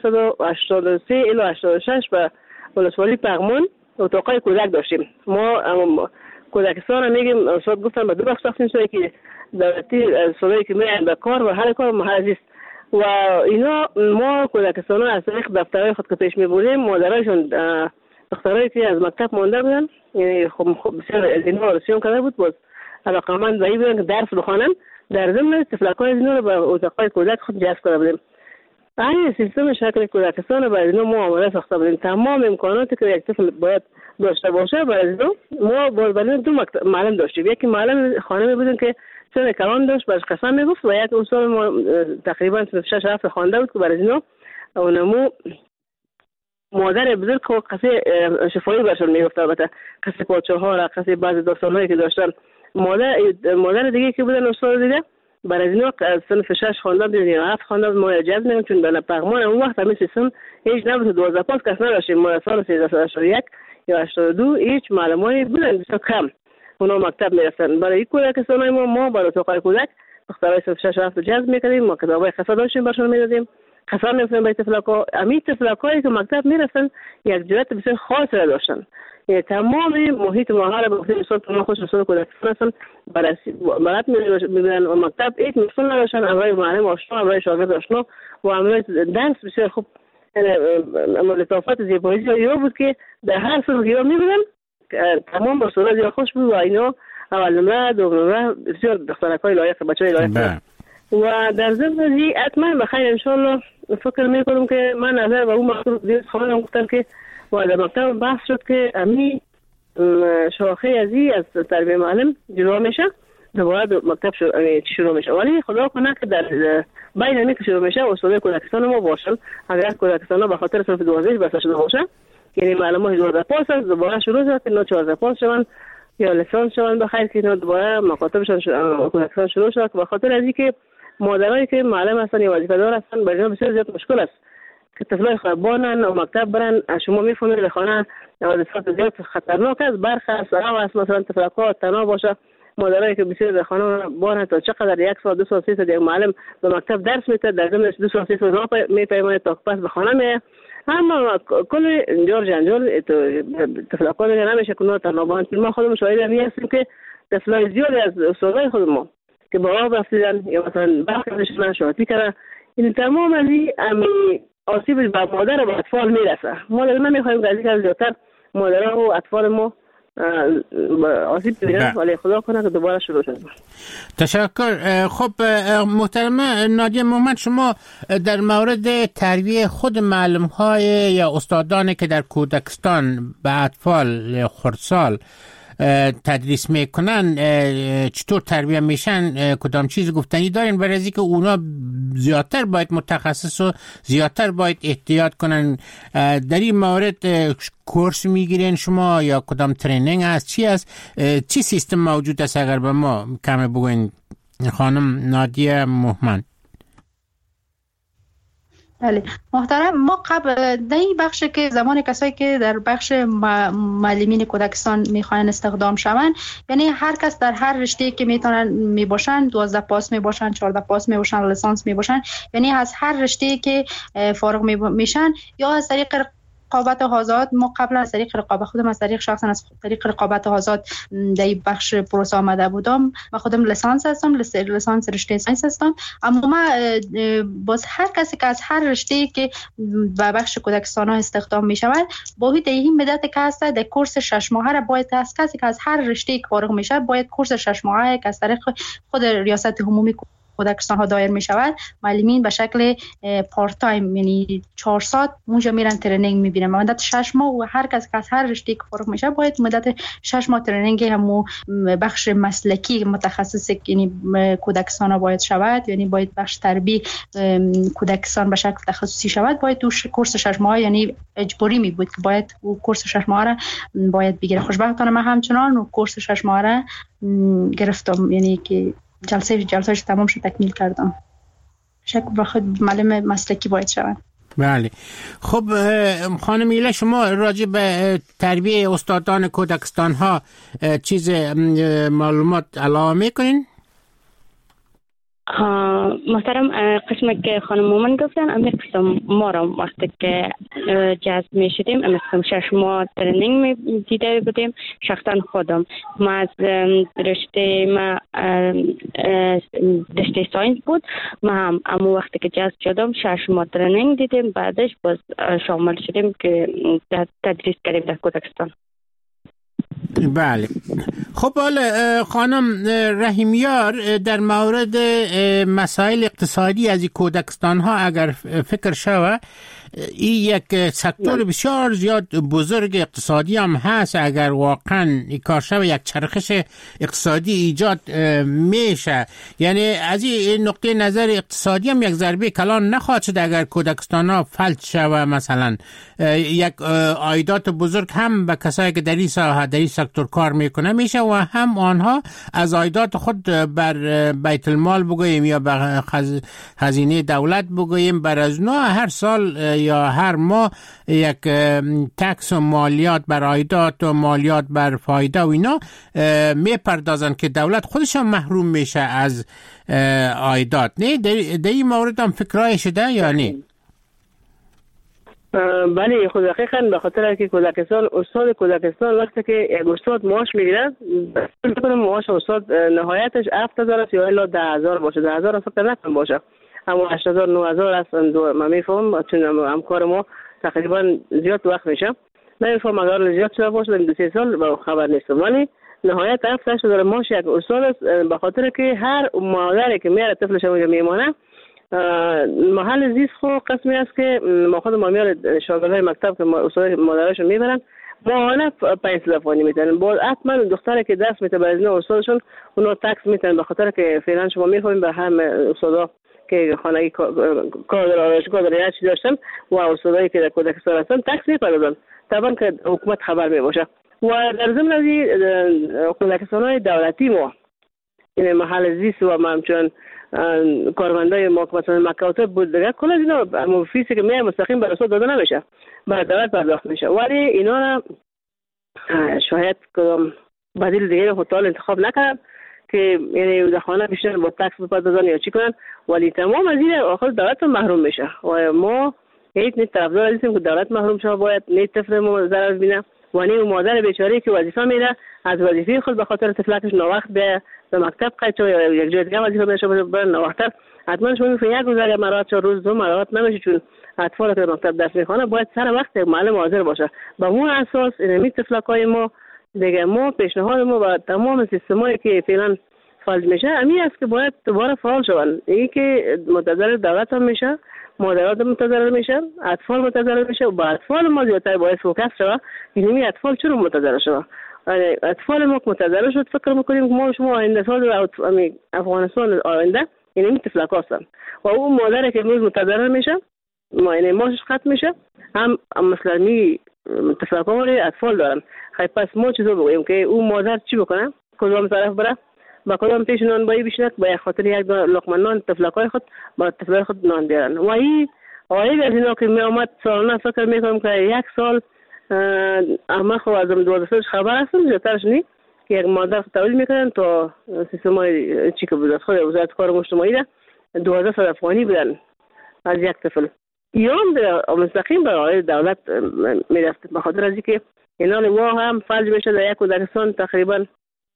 1383 الی 86 به ولسوالی پغمان اتاقای کودک داشتیم. ما کودکستان میگیم استاد گفتن به دو بخش تقسیم شده که دولتی سالایی که میان به کار و هر کار محل است و اینا ما کودکستان از طریق دفترهای خود که پیش میبردیم مادرایشون دخترایی که از مکتب مانده بودن، یعنی خب بسیار از اینا رسیون کرده بود، باز علاقمند به این بودن که درس بخوانن، در ضمن تفلک‌های از اینا رو به اتاقای کودک خود جذب کرده بودیم. این سیستم شکل کودکستان رو برای اینا ما آماده ساخته بودیم. تمام امکاناتی که یک طفل باید داشته باشه برای اینا ما برای دو معلم داشتیم. یکی معلم خانمی بودن که سن کلان داشت، باش قسم میگفت و یک استاد ما تقریبا 6-7 خوانده بود که برای اینا اونمو مادر بزرگ که قصه شفایی برشون میگفت، البته قصه پادشاه‌ها را، قصه بعضی داستان‌هایی که داشتن. مادر دیگه که بودن استاد دیگه برای اینا از صنف 6 خوانده بود یا 7 خوانده بود، ما اجازه نمیدیم چون برای پغمان اون وقت همین سیستم هیچ نبود. 12 پاس کس نداشتیم. ما سال 1381 یا 82 هیچ معلمایی بودن بسیار کم، اونا مکتب میرفتن. برای کودکستان ما برای اتاقای کودک دخترای صنف 6 7 جذب میکردیم، ما کتابای خاص داشتیم برشون میدادیم قسم می‌خوریم به تفلک‌ها. امی تفلک‌هایی که مکتب میرسن یک جهت بسیار خاص را داشتن. یعنی تمام محیط ما را به خصوص مثلا تو خود مسئول کودکستان هستن برات می‌بینن و مکتب هیچ مشکل نداشتن. امروز معلم آشنا، امروز شاگرد آشنا و امروز درس بسیار خوب. لطافت زیبایی یا بود که در هر صورت که می‌بینن تمام مسئولات یا خوش بود و اینا اول نمره دوم نمره بسیار دخترک‌های لایق بچه‌های لایق و در ضمن ذی حتما بخیر ان شاء الله فکر می‌کنم که من نظر به اون مقصود دیگه خواهم گفتم که و در مکتب بحث شد که امی شاخه از تربیت معلم جلو میشه دوباره مکتب شروع میشه ولی خدا کنه که در بین امی که شروع میشه استاد کودکستان ما باشن اگر کودکستان ها به خاطر صرف 12 بس شده باشه یعنی معلمان 12 پاس است دوباره شروع شد که 14 پاس شون یا لیسانس شون بخیر که دوباره مکاتبشون کودکستان شروع شد به خاطر از اینکه مادرایی که معلم هستن یا وظیفه دار هستن برای بسیار زیاد مشکل است که طفلای خربانن و مکتب برن شما میفهمید در خانه وظیفه زیاد خطرناک است برخ است است مثلا تفلک‌ها تنها باشه مادرایی که بسیار در خانه بانه تا چقدر یک ساعت 2 ساعت 3 ساعت یک معلم به مکتب درس میده در ضمن 2 ساعت 3 ساعت میپیمونه تا پس به خانه میه اما کل جنجال تفلک‌ها دیگه نمیشه کنه تنها بانه ما خودمون شاهد هستیم که تفلای زیاد از استادای خود ما که بالا رفتن یا مثلا برخوردشون شاطی کردن این تمام این آسیب به مادر و اطفال میرسه ما لازم نمیخوایم که از زیادتر مادرها و اطفال ما آسیب ببینن ولی خدا کنه که دوباره شروع شد. تشکر. خب محترمه نادیه محمد شما در مورد تربیت خود معلم های یا استادانی که در کودکستان به اطفال خردسال تدریس میکنن چطور تربیت میشن کدام چیز گفتنی دارین برای اینکه اونا زیادتر باید متخصص و زیادتر باید احتیاط کنن در این مورد کورس میگیرین شما یا کدام ترینینگ هست چی است چی سیستم موجود است اگر به ما کمی بگوین خانم نادیه محمد. بله محترم ما قبل در این بخش که زمان کسایی که در بخش معلمین کودکستان میخوان استخدام شوند یعنی هر کس در هر رشته که میتونن میباشن 12 پاس میباشن 14 پاس میباشن لیسانس میباشن یعنی از هر رشته که فارغ میشن یا از طریق رقابت آزاد ما قبلا از طریق رقابت خودم از طریق شخصا از طریق رقابت آزاد در بخش پروسه آمده بودم من خودم لیسانس هستم لیسانس رشته ساینس هستم اما ما باز هر کسی که از هر رشته که به بخش کودکستان ها استخدام می شود باید در این مدت که هست در کورس 6 ماهه را باید از کسی که از هر رشته فارغ می شود باید کورس 6 ماهه که از طریق خود ریاست عمومی کودکستان ها دایر می شود معلمین به شکل پارت تایم یعنی 4 ساعت اونجا میرن ترینینگ میبینن مدت 6 ماه و هر کس که از هر رشته که فارغ میشه باید مدت 6 ماه ترینینگ همو بخش مسلکی متخصص یعنی کودکستان ها باید شود یعنی باید بخش تربیت کودکستان به شکل تخصصی شود باید تو کورس 6 ماه یعنی اجباری می بود باید کورس 6 ماه را باید بگیره خوشبختانه من همچنان و کورس 6 ماه را گرفتم یعنی که جلسهش تمام شد تکمیل کردم شک بخود معلم مسلکی باید شود. بله خب خانم ایله شما راجع به تربیت استادان کودکستان ها چیز معلومات علاوه میکنین؟ محترم قسمی که خانم مومن گفتن امی قسم ما را وقتی که جذب می شدیم امی قسم 6 ماه ترینینگ می دیده بودیم شخصا خودم ما از رشته ما رشته ساینس بود ما هم امو وقتی که جذب شدم 6 ماه ترینینگ دیدیم بعدش باز شامل شدیم که تدریس کردیم در کودکستان. بله خب حالا خانم رحیمیار در مورد مسائل اقتصادی از کودکستان ها اگر فکر شوه این یک سکتور بسیار زیاد بزرگ اقتصادی هم هست اگر واقعا این کار شوه یک چرخش اقتصادی ایجاد میشه یعنی از این نقطه نظر اقتصادی هم یک ضربه کلان نخواهد شد اگر کودکستان ها فلج شوه مثلا یک عایدات بزرگ هم به کسایی که در این ساحه در این سکتور کار میکنه میشه و هم آنها از عایدات خود بر بیت المال بگوییم یا بر خزینه دولت بگوییم بر از اونا هر سال یا هر ماه یک تکس و مالیات بر عایدات و مالیات بر فایده و اینا میپردازن که دولت خودش هم محروم میشه از عایدات. نه در این مورد هم فکرای شده یا نه؟ بله خود دقیقاً به خاطر که کودکستان استاد کودکستان وقتی که یک استاد معاش میگیره میکنه معاش استاد نهایتش 7000 است یا الا 10000 باشه 10000 فکر نکنم باشه اما 8000 9000 است من میفهمم چون همکار ما تقریبا زیاد وقت میشه نمیفهم اگر زیاد شده باشه در 2-3 سال با خبر نیستم ولی نهایت 7000 معاش یک استاد است به خاطر که هر مادری که میاره طفلش اونجا میمونه محل زیست خو قسمی است که ما خود ما میاره شاگردای مکتب که استاد مادرشون میبرن ماهانه 500 فانی میتن باز حتما دختری که درس میته به اذن استادشون اونا تکس میتن به خاطر که فعلا شما میفهمید به هم استادا که خانگی کار آرایشگاه در چی داشتن و استادایی که در کودکستان هستن تکس میپردازن طبعا که حکومت خبر میباشه و در ضمن از کودکستان‌های دولتی ما این محل زیست و همچنین کارمندای ما که مثلا مکاتب بود دیگه کل از اینا فیسی که میای مستقیم به استاد داده نمیشه به دولت پرداخت میشه ولی اینا شاید کدام بدیل دیگه هتل انتخاب نکردن که یعنی در خانه بیشتر با تکس بپردازن یا چی کنن ولی تمام از این آخر دولت محروم میشه و ما هیچ نیت طرفدار نیستیم که دولت محروم شه باید نیت طفل ما ضرر ببینه و نی مادر بیچاره که وظیفه میره از وظیفه خود به خاطر طفلکش ناوقت به مکتب قید شد یا یک جای دیگه وظیفه بشه بره ناوقت حتما شما میفهمید یک روز اگر مرات روز دو مرات نمیشه چون اطفال که مکتب درس میخوانه باید سر وقت معلم حاضر باشه به اون اساس این طفلکای ما دیگه ما پیشنهاد ما و تمام سیستمایی که فعلا فعال میشه همین است که باید دوباره فعال شون این که منتظر دولت هم میشه مادرات منتظر میشن اطفال منتظر میشه و با اطفال ما زیادتر باید فوکس شود اینمی اطفال چرا منتظر شود اطفال ما منتظر شد فکر میکنیم که ما شما آینده سال افغانستان آینده اینمی طفلک هستن و اون مادر که امروز منتظر میشه ما این ماشش ختم میشه هم مثلا می طفلک ها اطفال دارن خیلی پس ما چطور بگوییم که اون مادر چی بکنه کدام طرف بره با کدام پیش نان بایی بشنک با خاطر یک لقمه نان طفلکای خود با طفلای خود نان بیارن و این آیه از اینا که می آمد سالانه فکر میکنم که یک سال اما خب از 12 سالش خبر هستم زیادترش نی که یک مادر تولید میکنن تا سیستم های چی که بود خود وزارت کار مجتمعی ده 1200 افغانی بدن از یک طفل ایام در مستقیم برای دولت میرفت به خاطر از اینکه اینا وا هم فلج میشه در یک کودکستان تقریبا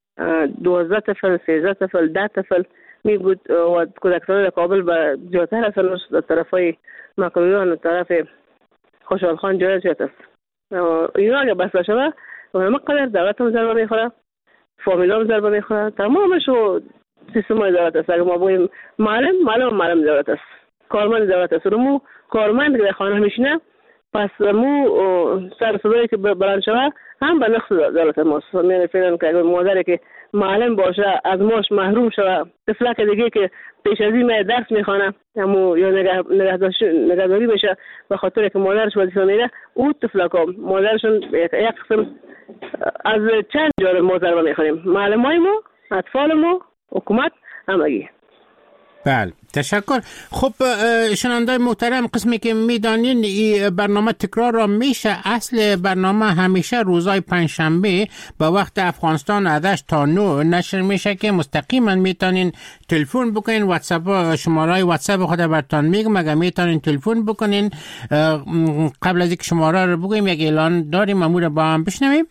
12 طفل 13 طفل 10 طفل می بود و کودکستان کابل به زیادتر هستن در طرفای مکرویان و طرف خوشحال خان جای زیاد است اینا اگه بسته شده و مقدر دولت هم ضربه میخوره فامیل هم ضربه میخوره تمامش و سیستم های دولت است اگه ما بگوییم معلم دولت است کارمند دولت است مو کارمند که در خانه میشینه پس مو سر صدایی که بلند شده هم به نقص دولت ماست یعنی فعلا که اگر مادری که معلم باشه از ماش محروم شده طفلک دیگه که پیش از این درس میخوانه همو یا نگهداری بشه به خاطر که مادرش وظیفه میره او طفلک ها مادرشون یک قسم از چند جانب ما ضربه میخوریم معلمای ما اطفال ما حکومت همگی. بله تشکر. خب شنوندای محترم قسمی که میدانین این برنامه تکرار را میشه اصل برنامه همیشه روزای پنجشنبه با وقت افغانستان از 8 تا 9 نشر میشه که مستقیما میتونین تلفن بکنین واتساپ شماره واتساپ خود براتون میگم اگه میتونین تلفن بکنین قبل از اینکه شماره رو بگیم یک اعلان داریم امور با هم بشنویم.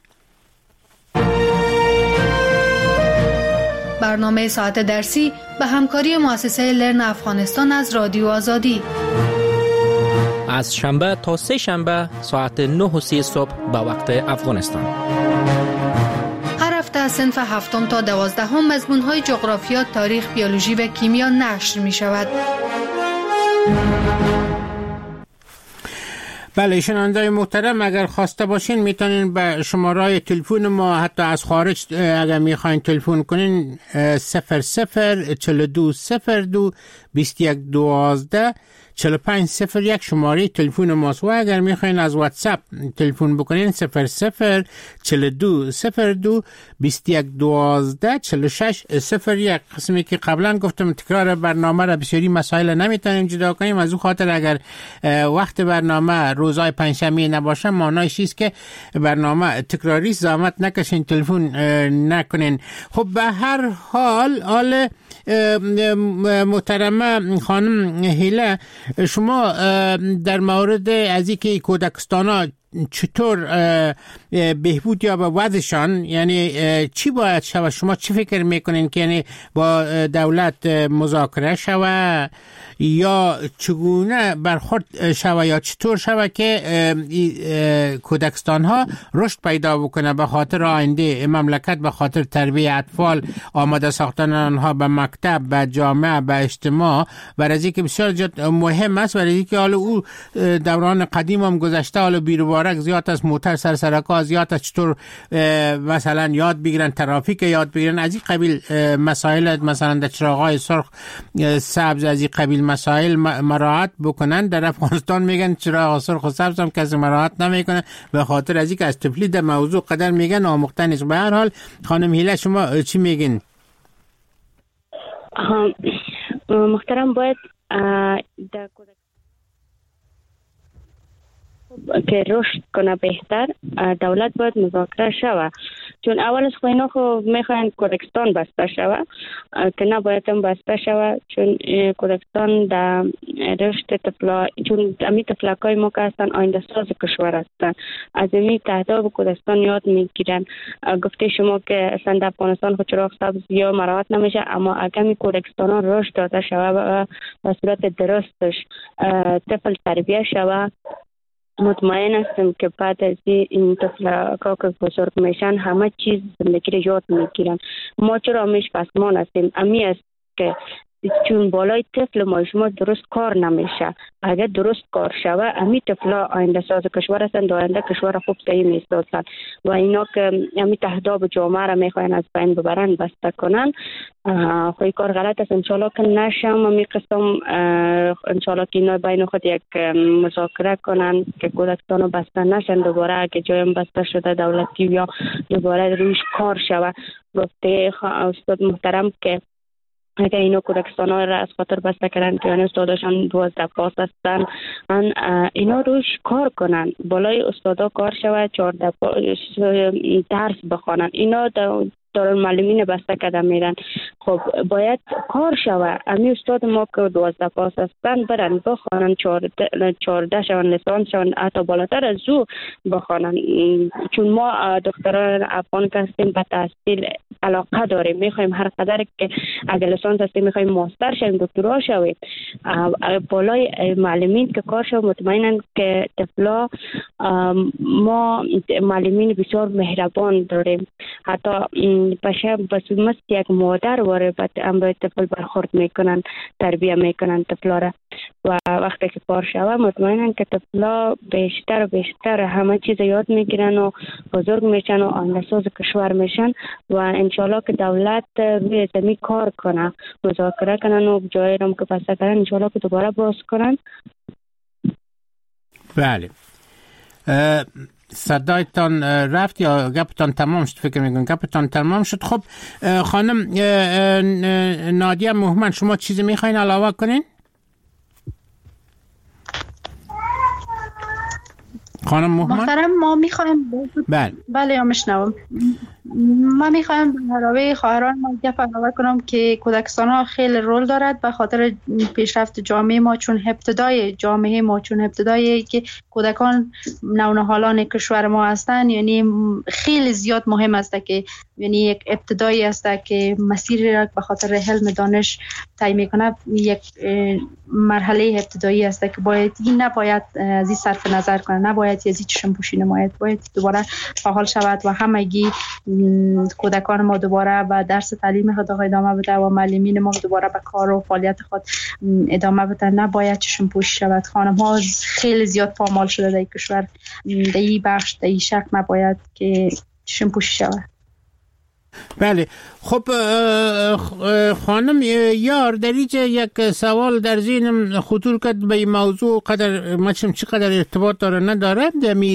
برنامه ساعت درسی به همکاری مؤسسه لرن افغانستان از رادیو آزادی از شنبه تا سه شنبه ساعت 9:30 صبح به وقت افغانستان. هر هفته از صنف 7 تا 12 مضمون‌های جغرافیا، تاریخ، بیولوژی و کیمیا نشر می شود. بله شنوندای محترم اگر خواسته باشین میتونین به شماره تلفن ما حتی از خارج اگر میخواین تلفن کنین 004202 2112 4501 شماره تلفن ماست و اگر میخواین از واتساپ تلفن بکنین 004202 2112 4601. قسمی که قبلا گفتم تکرار برنامه را بسیاری مسائل نمیتونیم جدا کنیم از اون خاطر اگر وقت برنامه روزهای پنجشنبه نباشه معنیش چیست که برنامه تکراری زحمت نکشین تلفن نکنین. خب به هر حال محترمه خانم هیله، شما در مورد از اینکه کودکستانا چطور بهبود یا به وضعشان، یعنی چی باید شود، شما چی فکر میکنین که یعنی با دولت مذاکره شود یا چگونه برخورد شود یا چطور شود که کودکستان ها رشد پیدا بکنه به خاطر آینده مملکت، به خاطر تربیت اطفال، آماده ساختن آنها به مکتب، به جامعه، به اجتماع، برای اینکه بسیار مهم است، برای اینکه حالا او دوران قدیم هم گذشته، حالا بیروبارک زیاد از موتر سرسرکا زیاد از چطور مثلا یاد بگیرن ترافیک یاد بگیرن، از این قبیل مسائل، مثلا در چراغ‌های سرخ سبز از این قبیل مسائل مراعات بکنن. در افغانستان میگن چراغ سرخ و سبز هم کسی مراعات نمیکنه به خاطر از اینکه از طفلی در موضوع قدر میگن آموخته نیست. به هر حال خانم هیله شما چی میگین؟ محترم، باید در که رشد کنه بهتر دولت باید مذاکره شود، چون اول از اینا خو میخواین کودکستان بسته شود که نباید هم بسته شود، چون کودکستان در رشد طفلا، چون امی طفلکای ما که هستن آینده ساز کشور هستن، از امی تهداب کودکستان یاد میگیرن. گفته شما که اصلا در افغانستان خود چراغ سبز یا مراعات نمیشه، اما اگر می کودکستان ها رشد داده شود و به صورت درستش طفل تربیه شود، مطمئن هستم که بعد از این طفل‌ها که بزرگ میشن همه چیز زندگی رو یاد میگیرن. ما چرا همیش پسمان هستیم؟ امی است که چون بالای طفل ما شما درست کار نمیشه. اگر درست کار شود امی طفلا آینده ساز کشور هستند، آینده کشور خوب صحیح میسازند و اینا که امی تهداب جامعه را میخواین از بین ببرن بسته کنن، خواهی کار غلط است. انشالله که نشم امی قسم، انشالله که اینا بین خود یک مذاکره کنن که کودکستان بسته نشن دوباره. اگه جایم بسته شده دولتی یا دوباره رویش کار شود. گفته استاد محترم که اگر اینو کودکستان ها را از خاطر بسته کردن که استاداشان 12 پاس هستن، اینا روش کار کنن، بالای استادا کار شود، 14 درس بخوانن. اینا دارالمعلمین بسته کده میرن. خب باید کار شود. امی استاد ما که 12 پاس هستن برن بخوانن، 14 شون، لیسانس شون، حتی بالاتر از او بخوانن. چون ما دختران افغان که هستیم به تحصیل علاقه داریم، میخوایم هر قدر که اگر لیسانس هستیم میخوایم ماستر شویم، دکترا شویم. بالای معلمین که کار شود، مطمئنن که طفلا ما معلمین بسیار مهربان داریم. حتی بشه بس مثل یک مادر واره به طفل برخورد میکنن، تربیه میکنن طفلا را. و وقتی که کار شود مطمئنن که طفلا بیشتر و بیشتر همه چیز یاد میگیرن و بزرگ میشن و آینده ساز کشور میشن. و انشالله که دولت روی زمین کار کنه، مذاکره کنن و جایی رو که بسته کنن، انشالله که دوباره باز کنن. بله. صدایتان رفت یا گپتان تمام شد؟ فکر میکنم گپتان تمام شد. خب خانم نادیه موهمن، شما چیزی میخواین علاوه کنین؟ خانم موهمن محترم، ما میخوایم بله یا مشنوم. من میخوایم برای خواهران ما گپ علاوه کنم که کودکستان ها خیلی رول دارد به خاطر پیشرفت جامعه ما، چون ابتدای جامعه ما، چون ابتدایی که کودکان نونهالان کشور ما هستند، یعنی خیلی زیاد مهم است که یعنی یک ابتدایی است که مسیری را به خاطر علم دانش طی میکنه. یک مرحله ابتدایی است که باید این نباید از این صرف نظر کنه، نباید از این چشم پوشی نماید، باید دوباره فعال شود و همگی کودکان ما دوباره به درس تعلیم خود ادامه بده و معلمین ما دوباره به کار و فعالیت خود ادامه بده. نباید چشم پوشی شود. خانم ها خیلی زیاد پامال شده در کشور، در این بخش، در این شق نباید که چشم پوشی شود. بله. خب خانم یار، در اینجا یک سوال در ذهنم خطور کرد به این موضوع، قدر مچم چقدر ارتباط داره نداره.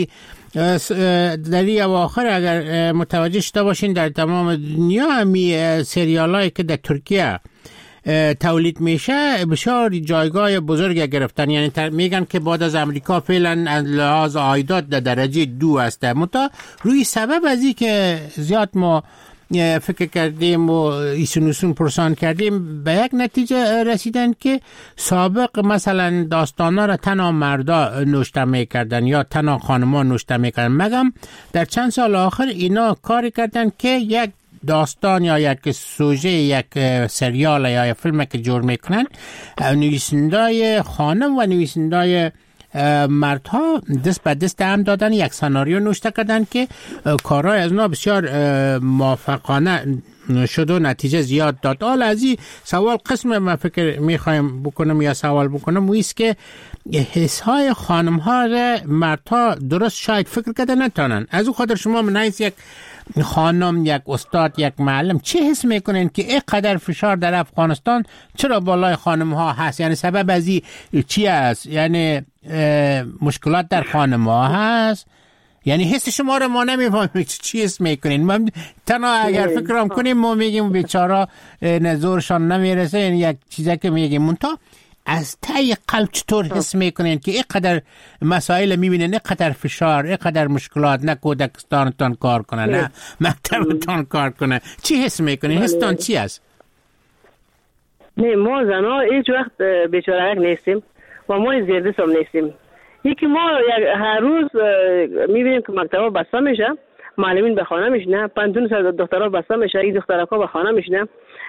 در این اواخر اگر متوجه شده باشین در تمام دنیا همی سریال هایی که در ترکیه تولید میشه بسیار جایگاه بزرگ گرفتن. یعنی میگن که بعد از امریکا فعلا از لحاظ عایدات در درجه 2 است. متا روی سبب از این که زیاد ما فکر کردیم و ایسونوسون پرسان کردیم به یک نتیجه رسیدن که سابق مثلا داستانا را تنها مردا نوشته میکردن یا تنها خانما نوشته میکردن، مگم در چند سال آخر اینا کاری کردن که یک داستان یا یک سوژه یک سریال یا یک فیلم که جور میکنن نویسندای خانم و نویسندای مردها دست به دست هم دادن، یک سناریو نوشته کردن که کارهای از اونا بسیار موفقانه شد و نتیجه زیاد داد. حالا از این سوال قسم ما فکر میخوایم بکنم یا سوال بکنم ویست که حسهای خانم ها را مردها درست شاید فکر کرده نتانن. از او خاطر شما من حیث یک خانم، یک استاد، یک معلم چه حس میکنین که اینقدر فشار در افغانستان چرا بالای خانم ها هست؟ یعنی سبب از این چی است؟ یعنی مشکلات در خانم ها هست؟ یعنی حس شما رو ما نمیفهمیم چی حس میکنین. من تنها اگر فکرام کنیم ما میگیم بیچارا نزورشان نمیرسه، یعنی یک چیزی که میگیم منتها از ته قلب چطور حس میکنین که اینقدر مسائل میبینین، اینقدر فشار، اینقدر مشکلات، نه کودکستانتان کار کنه نه مکتبتان کار کنه، چی حس میکنین؟ حستان چی است؟ نه ما زنها هیچ وقت بیچارهک نیستیم و ما زیردست هم نیستیم. یکی ما هر روز میبینیم که مکتبا بسته میشه، معلمین به خانه میشنه، پنتون سر دخترها بسته میشه، این دخترها به خانه میشنه.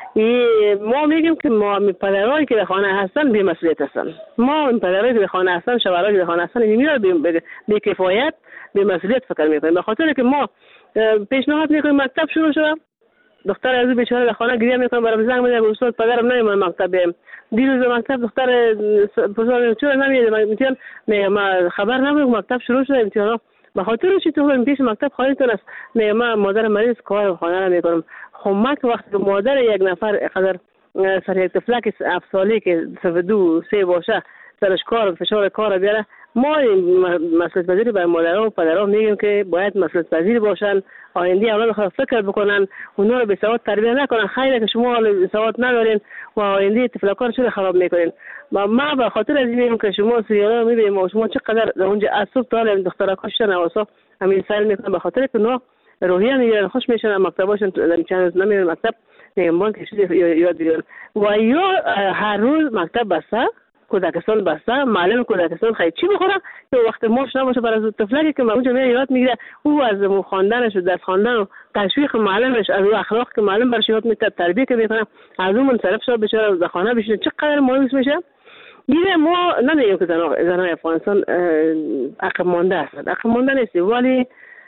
ما میگیم که ما پدرایی که به خانه هستن بی مسئولیت هستن. ما این پدرایی که به خانه هستن، شوهرایی که به خانه هستن اینا بی کفایت، بی مسئولیت فکر میکنیم. به خاطر که ما پیشنهاد میکنیم مکتب شروع شده، دختر از بیچاره به خانه گریه میکنه، برای زنگ میزنه استاد پدرم نمیاد مکتب بریم. دیروز مکتب دختر پسر چرا نمیاد؟ امتحان ما خبر نبود مکتب شروع شده امتحانا. به خاطر چی تو این پیش مکتب خالیتون است؟ ما مادر مریض کار خانه را میکنم. خب وقتی که مادر یک نفر قدر سر یک طفلک 7 ساله که 2-3 باشه سرش کار فشار کار بیاره، ما مسئولیت پذیری برای مادرها و پدرها میگیم که باید مسئولیت پذیر باشن، آینده اولاد خود فکر بکنن، اونا رو به سواد تربیت نکنن. خیلی که شما سواد ندارین و آینده طفلکار چرا خراب میکنین. ما به خاطر از این میگم که شما سریالا رو میبینیم و شما چقدر اونجا از صبح تا حالا دخترها کشتن اوسا همین سال میکنن، به خاطر که اونا روحیه میگیرن، خوش میشن، مکتباشون چند روز نمیرن مکتب، نمیدونم که چیزی یاد بگیرن و یا هر روز مکتب بسته، کودکستان بسته، معلم کودکستان خیلی چی بخوره که وقت ماش نباشه برای طفلکی که اونجا میاد یاد میگیره، او از خواندنش و درس خواندن و تشویق معلمش، از اخلاق که معلم برش یاد میده، تربیت که میکنه، از اون منصرف شد بچاره در خانه بشینه، چقدر مایوس میشه. میره ما نمیگیم که زنان افغانستان عقب مانده هستند، عقب مانده نیستیم، ولی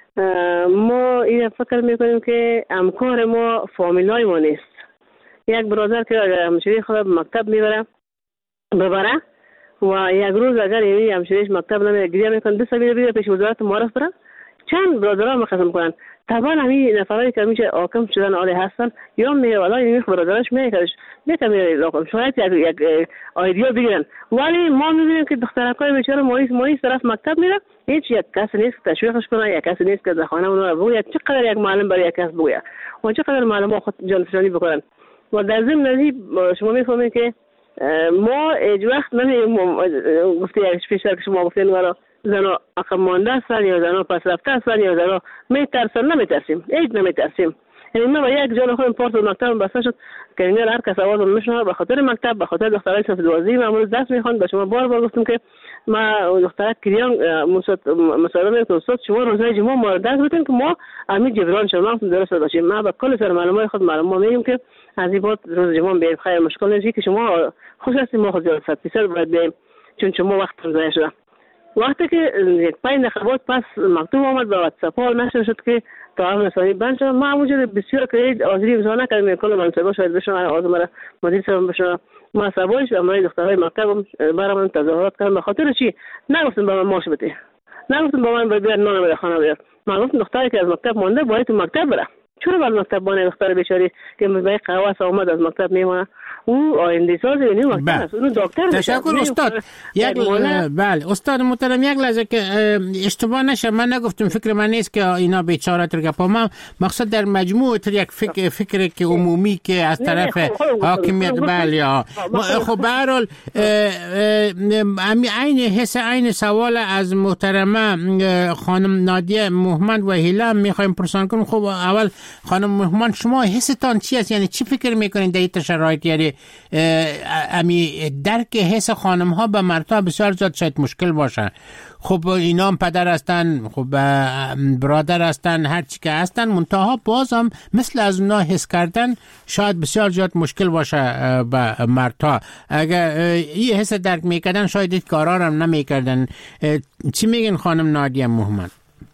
ما این فکر میکنیم که امکان ما فامیلای ما نیست. یک برادر که همشیری خود مکتب میبره ببره و یک روز اگر یعنی همشیریش مکتب نمیره گریه میکنه، دست بیره پیش وزارت معارف بره، چند برادرها مخصم کنن. طبعا همین نفرایی که میشه حاکم شدن عالی هستن یا میگه والا این برادرش میگه میگه رقم شاید یک ایدیا بگیرن، ولی ما میبینیم که دخترکای بیچاره مایوس طرف مکتب میره، هیچ یک کس نیست که تشویقش کنه، یک کس نیست که در خانه اونها رو بگوید چقدر یک معلم برای یک کس بگوید و چقدر معلم خود جانفشانی بکنن. و در ضمن از شما میفهمید که ما هیچ وقت گفته یک پیشتر که شما گفتین ورا زنها عقب مانده هستن یا زنها پس رفته هستن یا زنها میترسن، نمیترسیم، هیچ نمیترسیم. یعنی ما با یک جان خودم پارت مکتب بسته شد که اینجا هر کس آواز میشنوه به خاطر مکتب، به خاطر دخترای صف 12 معمول درس میخوان. به شما بار گفتم که ما دخترک کریان مسابقه تو استاد شما روزهای جمعه ما درس بدین که ما امید جبران شما درست باشیم. ما با کل سر معلومات خود معلومات میگیم که از این بعد روز جمعه به خیر مشکل نیست که شما خوش هستید، ما خود زیاد 100% باید بریم چون شما وقت ضایع شده. وقتی که یک 5 دقیقه پس مکتوب آمد به واتساپ ها نشر شد که تعاون رسانی بند شد، ما همونجا بسیار که حاضری امضا نکردیم، کل منصبا شاید بشنم آزم را مدیر صاحب بشنم، ما سبایش و امرای دخترهای مکتب برام تظاهرات کردم. به خاطر چی؟ نگفتم به من ماش بده، نگفتم به من بیار نان به خانه بیار، من گفتم دختری که از مکتب مونده باید تو مکتب بره. چرا باید مکتب بانه دختر بیچاری که به قهوه آمد از مکتب میمونه او آینده ساز یعنی وقت است اون دکتر تشکر استاد. بله استاد محترم یک لحظه که اشتباه نشه، من نگفتم، فکر من نیست که اینا بیچاره ترگپا، من مقصد در مجموع یک فکر که عمومی که از طرف حاکمیت بله. خب به هر حال عین سوال از محترمه خانم نادیه محمد و هیله میخوایم پرسان کنیم. خب اول خانم محمد شما حستان چی است؟ یعنی چی فکر میکنین در این شرایط؟ یعنی امی درک حس خانم ها به مردها بسیار زیاد شاید مشکل باشه. خب اینا هم پدر هستن، خب برادر هستن، هر چی که هستن، منتها باز هم مثل از اونا حس کردن شاید بسیار زیاد مشکل باشه به مردها. اگر این حس درک میکردن شاید این کارا هم نمیکردن. چی میگین خانم نادیه محمد؟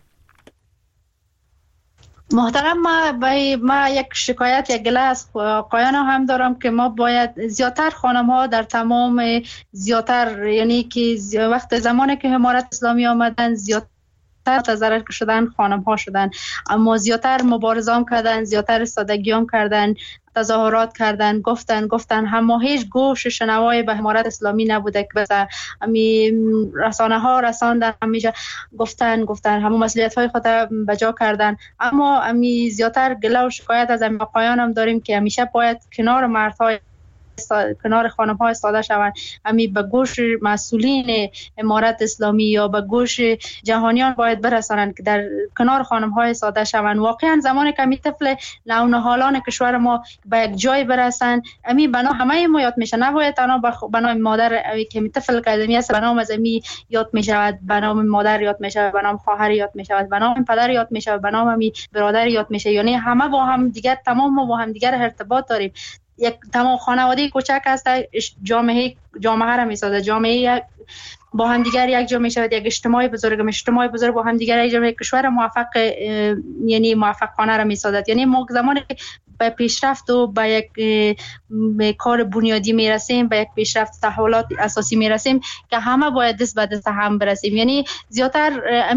محترم، ما یک شکایت، یک گله از آقایان هم دارم که ما باید زیادتر خانم ها در تمام زیادتر، یعنی که وقت زمانی که امارت اسلامی آمدن زیادتر تظاهرات شدن خانم ها شدن، اما زیادتر مبارزه هم کردن، زیادتر استادگی هم کردن، تظاهرات کردن، گفتن اما هیچ گوش شنوای به امارت اسلامی نبوده که بس امی رسانه ها رساندن، همیشه گفتن همون مسئولیت های خود بجا کردن. اما امی زیادتر گله و شکایت از امی آقایان هم داریم که همیشه باید کنار مردهای کنار خانم ها استاده شوند، امی به گوش مسئولین امارت اسلامی یا به گوش جهانیان باید برسانند که در کنار خانم ها استاده شوند. واقعا زمانی که امی طفل نونهالان کشور ما به یک جای برسند، امی بنا همه ما یاد میشه، نباید تنها به نام مادر که امی طفل قدمی است به نام از امی یاد میشود، به نام مادر یاد میشه، به نام خواهر یاد میشه، به نام پدر یاد میشه، به نام امی برادر یاد میشه. یعنی همه با هم دیگر، تمام ما با هم دیگر ارتباط داریم. یک تمام خانواده کوچک است، جامعه را میسازه، جامعه با هم دیگر یک جا میشود، یک اجتماع بزرگ با هم دیگر یک جامعه کشور موفق، یعنی موفقانه را میسازد. یعنی ما زمانی که به پیشرفت و به یک کار بنیادی میرسیم، به یک پیشرفت تحولات اساسی میرسیم که همه باید دست به دست هم برسیم. یعنی زیادتر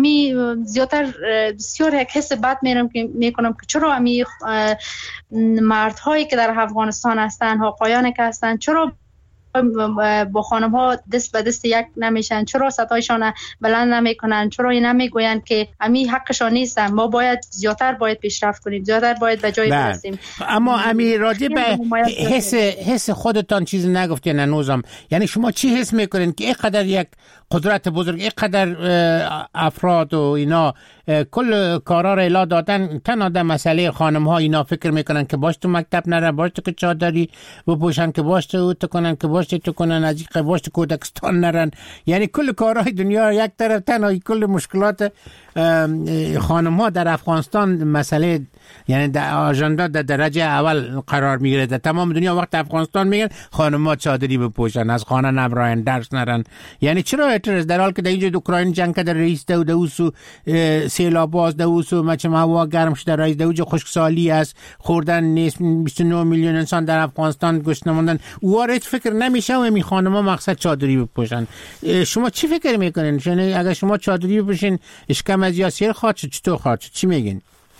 بسیار یک حس بد میکنم که چرا امی مردهایی که در افغانستان هستند، آقایانی که هستند، چرا با خانم ها دست به دست یک نمیشن، چرا صدایشان بلند نمیکنن، چرا نمیگوین که امی حقشان نیستن. ما باید زیادتر پیشرفت کنیم، زیادتر باید به جای برسیم. اما امی راجع به حس خودتان چیزی نگفتین هنوزم. یعنی شما چی حس میکنین که اینقدر یک قدرت بزرگ، اینقدر افراد و اینا کل کارا را الا دادن، تنها در مسئله خانم ها اینا فکر میکنن که باش تو مکتب نرن، باش تو که چادری بپوشن، که باش تو کنن، که باش تو کنن، از این باش تو کودکستان نرن. یعنی کل کارهای دنیا یک طرف، تنها کل مشکلات خانم ها در افغانستان مسئله، یعنی در آژاندا در درجه اول قرار میگیره. در تمام دنیا وقت افغانستان میگن خانم ها چادری بپوشن، از خانه نبراین، درس نرن. یعنی چرا اعتراض در حال که در اینجا اوکراین جنگ کرده، رئیس دوسو سیلاب باز دوسو مچم هوا گرم شده، رئیس دوجه خشکسالی است، خوردن نیست، 29 میلیون انسان در افغانستان گشنه موندن. وارد فکر نمیشه و می خانم‌ها مقصد چادری بپوشن. شما چی فکر میکنین؟ یعنی اگر شما چادری بپوشین اشکم از یاسیر خواهد شد، چطور خواهد شد؟ چی میگین؟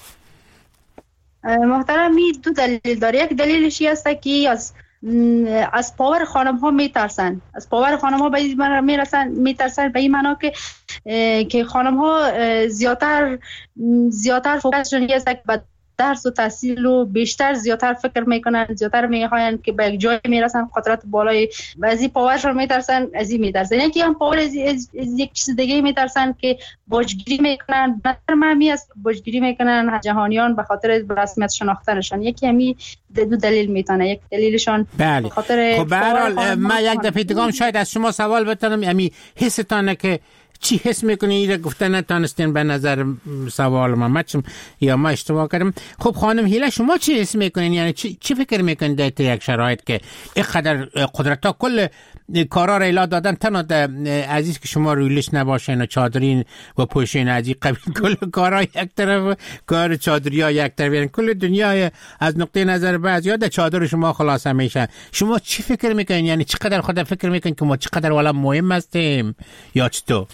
محترمی دو دلیل داره. یک دلیلش این است که از پاور خانم ها میترسن، از پاور خانم ها میترسن به این معنا که خانم ها زیادتر فوکسشون است که درس و تحصیل و زیادتر فکر میکنن، زیادتر میخواین که به یک جای میرسن، قدرت بالای، بعضی پاورشون میترسن، از این میترسن. یکی هم پاور از یک چیز دیگه میترسن که باجگیری میکنن. مهمی است باجگیری میکنن جهانیان به خاطر رسمیت شناختنشان. یکی همی دو دلیل میتونه، یک دلیلشان به خاطر خب به هر حال من یک دفعه دیگه شاید از شما سوال بتونم، یعنی حستانه که چی حس میکنی؟ ایره گفتن نتانستین به نظر سوال ما یا ما اشتباه کردم. خب خانم هیله شما چی حس میکنین؟ یعنی چی فکر میکنین در یک شرایط که اینقدر قدرت ها کل کارا را الا دادن، تنها عزیز که شما رویلش نباشین و چادرین و پوشین از این قبیل، کل کارا یک طرف، کار چادری ها یک طرف، یعنی کل دنیا از نقطه نظر بعضی ها در چادر شما خلاصه میشه. شما چی فکر میکنین؟ یعنی چقدر خود فکر میکنین که ما چقدر والا مهم هستیم یا چطور؟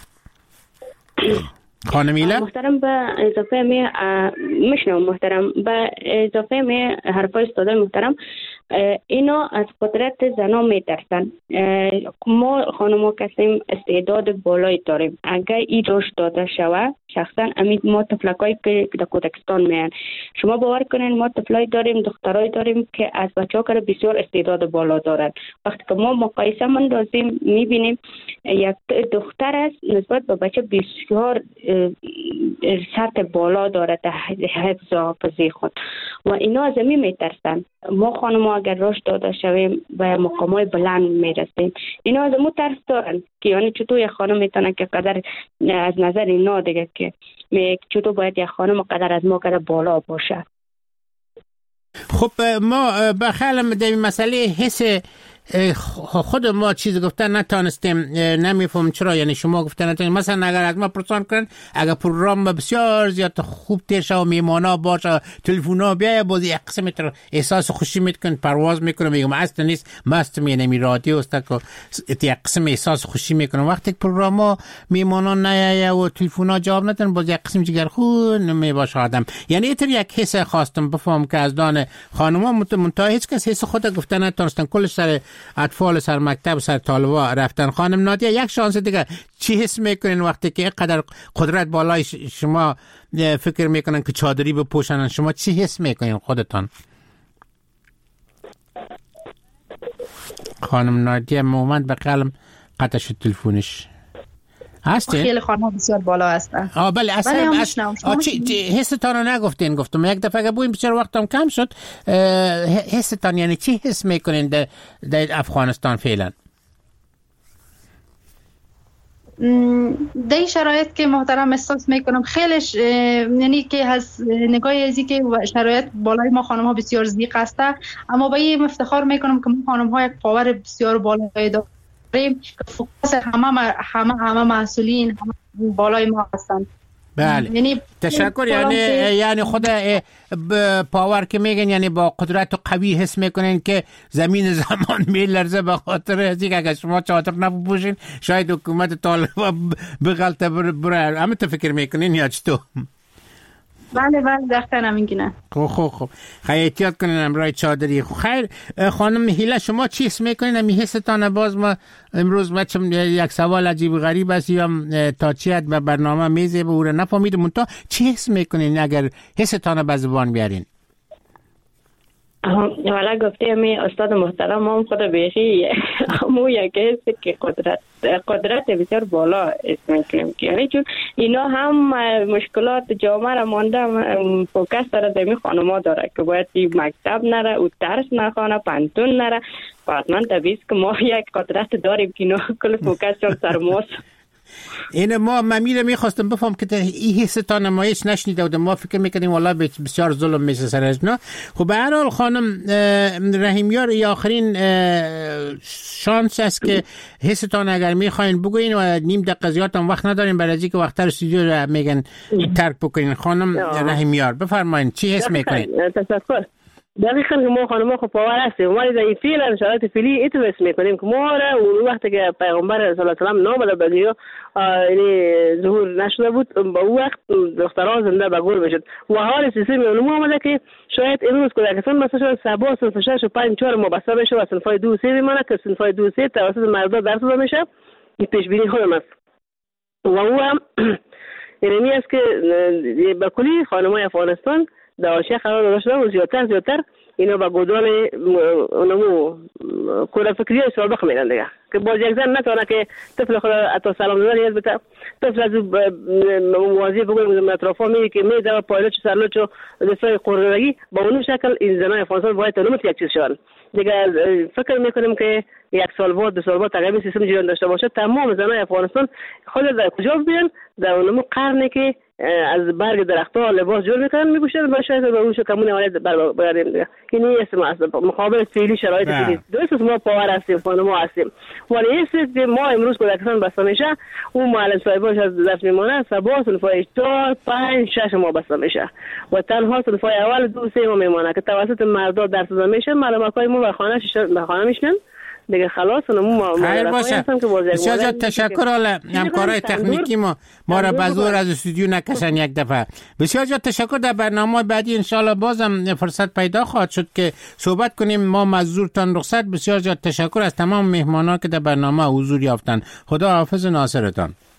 خانم ایله محترم، به اضافه می مشنم محترم، به اضافه می حرفای استاد محترم، اینا از قدرت زنا میترسن. ما خانم‌ها کسیم استعداد بالایی داریم. اگر این رشد داده شوه شخصا ما طفلکایی که در کودکستان میان، شما باور کنین ما طفلای داریم، دخترای داریم که از بچه‌ها که بسیار استعداد بالا دارن. وقتی که ما مقایسه اندازیم میبینیم یک دختر است نسبت به بچه بسیار سطح بالا داره در حفظ و حافظه خود و اینا از این میترسن. ما خانم‌ها اگر رشد داده شویم به مقامات بلند میرسیم. اینا از ما ترس دارن که یعنی چطور یک خانم میتونه که قدر از نظر اینا دیگه که چطور باید یک خانم قدر از ما قدر بالا باشه. خب ما بخیالم در این مسئله حس خود ما چیز گفتن نتانستیم، نمیفهم چرا، یعنی شما گفتن نتانستیم. مثلا اگر از ما پرسان کنن اگر پروگرام بسیار زیاد خوب تیشه و میمانا باشه تلفونا بیایه باز یک قسم احساس خوشی میکنن، پرواز میکنن، میگم اصلا نیست مستم یعنی رادیو است که یک قسم احساس خوشی میکنن. وقتی پروگرام ها میمانا نیایه و تلفونا جواب ندن باز یک قسم جگر خون نمیباشه آدم. یعنی اینطور یک حس خواستم بفهم که از دان خانوما منتها هیچ کس حس خود گفتن نتانستن، کلش سر اطفال سر مکتب سر طالبا رفتن. خانم نادیه یک شانس دیگه چی حس میکنین وقتی که اینقدر قدرت بالای شما فکر میکنن که چادری بپوشنن؟ شما چی حس میکنین خودتان؟ خانم نادیه مومند به قلم قطع شد تلفونش. هستی؟ خیلی خانم بسیار بالا هستن. بله اصلا حستان رو نگفتین. گفتم یک دفعه بویم بسیار وقتم کم شد. حستان یعنی چی حس میکنین در افغانستان فعلا؟ در این شرایط که محترم احساس میکنم خیلیش یعنی که از نگاه ازی که شرایط بالای ما خانم ها بسیار ضیق هسته، اما با این افتخار میکنم که ما خانم ها یک پاور بسیار بالایی داریم که فوکس همه مسئولین همه بالای ما هستند. بله یعنی تشکر. یعنی خود پاور که میگن یعنی با قدرت قوی حس میکنین که زمین زمان میلرزه به خاطر از اینکه اگر شما چادر نپوشین شاید حکومت طالبا بغلطه بره. همه تو فکر میکنین یا چطور؟ بله دخترم همینگونه. خب خیلی احتیاط کنین امرای چادری. خیر خانم هیله شما چی حس میکنین؟ همی حستان باز ما امروز بچم یک سوال عجیب غریب است یا تا چیت به برنامه میزه به او رو نفهمیدم منتها چی حس میکنین اگر حستان به زبان بیارین؟ والا گفته می استاد محترم هم خود بیخی همون یک حسی که قدرت بسیار بالا اسم کنیم که یعنی چون اینا هم مشکلات جامعه را مانده فوکس داره دمی خانما داره که باید مکتب نره او درس نخوانه پانتون نره حتما طبیعیست که ما یک قدرت داریم که اینا کل فوکس چون سر ماست. این ما میره میخواستم بفهم که این حستا نمایش نشنیده بودم. ما فکر میکنیم والا بسیار ظلم میشه سر از نه. خب به هر حال خانم رحیمیار آخرین شانس است که حستان اگر میخواین بگوین و نیم دقیقه زیاد هم وقت نداریم برای اینکه وقتر استودیو رو میگن ترک بکنین. خانم رحیمیار بفرمایین چی حس میکنین؟ تشکر. دقیقاً که ما خانم‌ها خب باور هستیم ولی در این فعلا شرایط فعلی اتوس میکنیم که ما را اون وقتی که پیغمبر صلی الله علیه و آله نامه به دنیا یعنی ظهور نشده بود با اون وقت دختران زنده به گور میشد و حال سیستم علوم آمده که شاید امروز کودکستان مثلا سبا صنف 6 و 5 4 مبصر بشه و صنفای 2 3 بمانه که صنفای 2 3 توسط مردا درس داده میشه. این پیش بینی خودم است و او هم یعنی است که به کلی خانم‌های افغانستان در حاشیه قرار داده شده و زیادتر اینا با گودال اونمو کور فکریه سابق میرن دیگه که باز یک زن نتونه که طفل خود اتا سلام دادن یاد بده طفل از موازی بگویم اطرافا میگه که میده پایلوچ سرلوچ و دفاع قرارگی با اون شکل این زنای افغانستان باید تنومت یک چیز شوند دیگه. فکر میکنیم که یک سال بعد 2 سال بعد تقریبا سیستم جریان داشته باشه تمام زنای افغانستان خود در کجا بیان در اونمو قرنی که از برگ درخت‌ها لباس جور میکنن میگوشن با شاید به اون کمون حالت برگردیم دیگه. این است مقابل فعلی شرایط فعلی درست ما پاور هستیم خانم‌ها هستیم ولی است که ما امروز کودکستان بسته میشه اون معلم صاحباش از دست میمونه سبا صنفای 4 5 6 ما بسته میشه و تنها صنفای اول 2 3 ما میمونه که توسط مردا درس داده میشه معلم‌های ما به خانه میشن دیگه خلاص ما خیر باشه. بسیار زیاد تشکر. حالا همکارای تکنیکی ما را به زور از استودیو نکشن یک دفعه. بسیار زیاد تشکر. در برنامه بعدی انشالله بازم فرصت پیدا خواهد شد که صحبت کنیم. ما مزورتان رخصت. بسیار زیاد تشکر از تمام مهمانان که در برنامه حضور یافتند. خدا حافظ ناصرتان.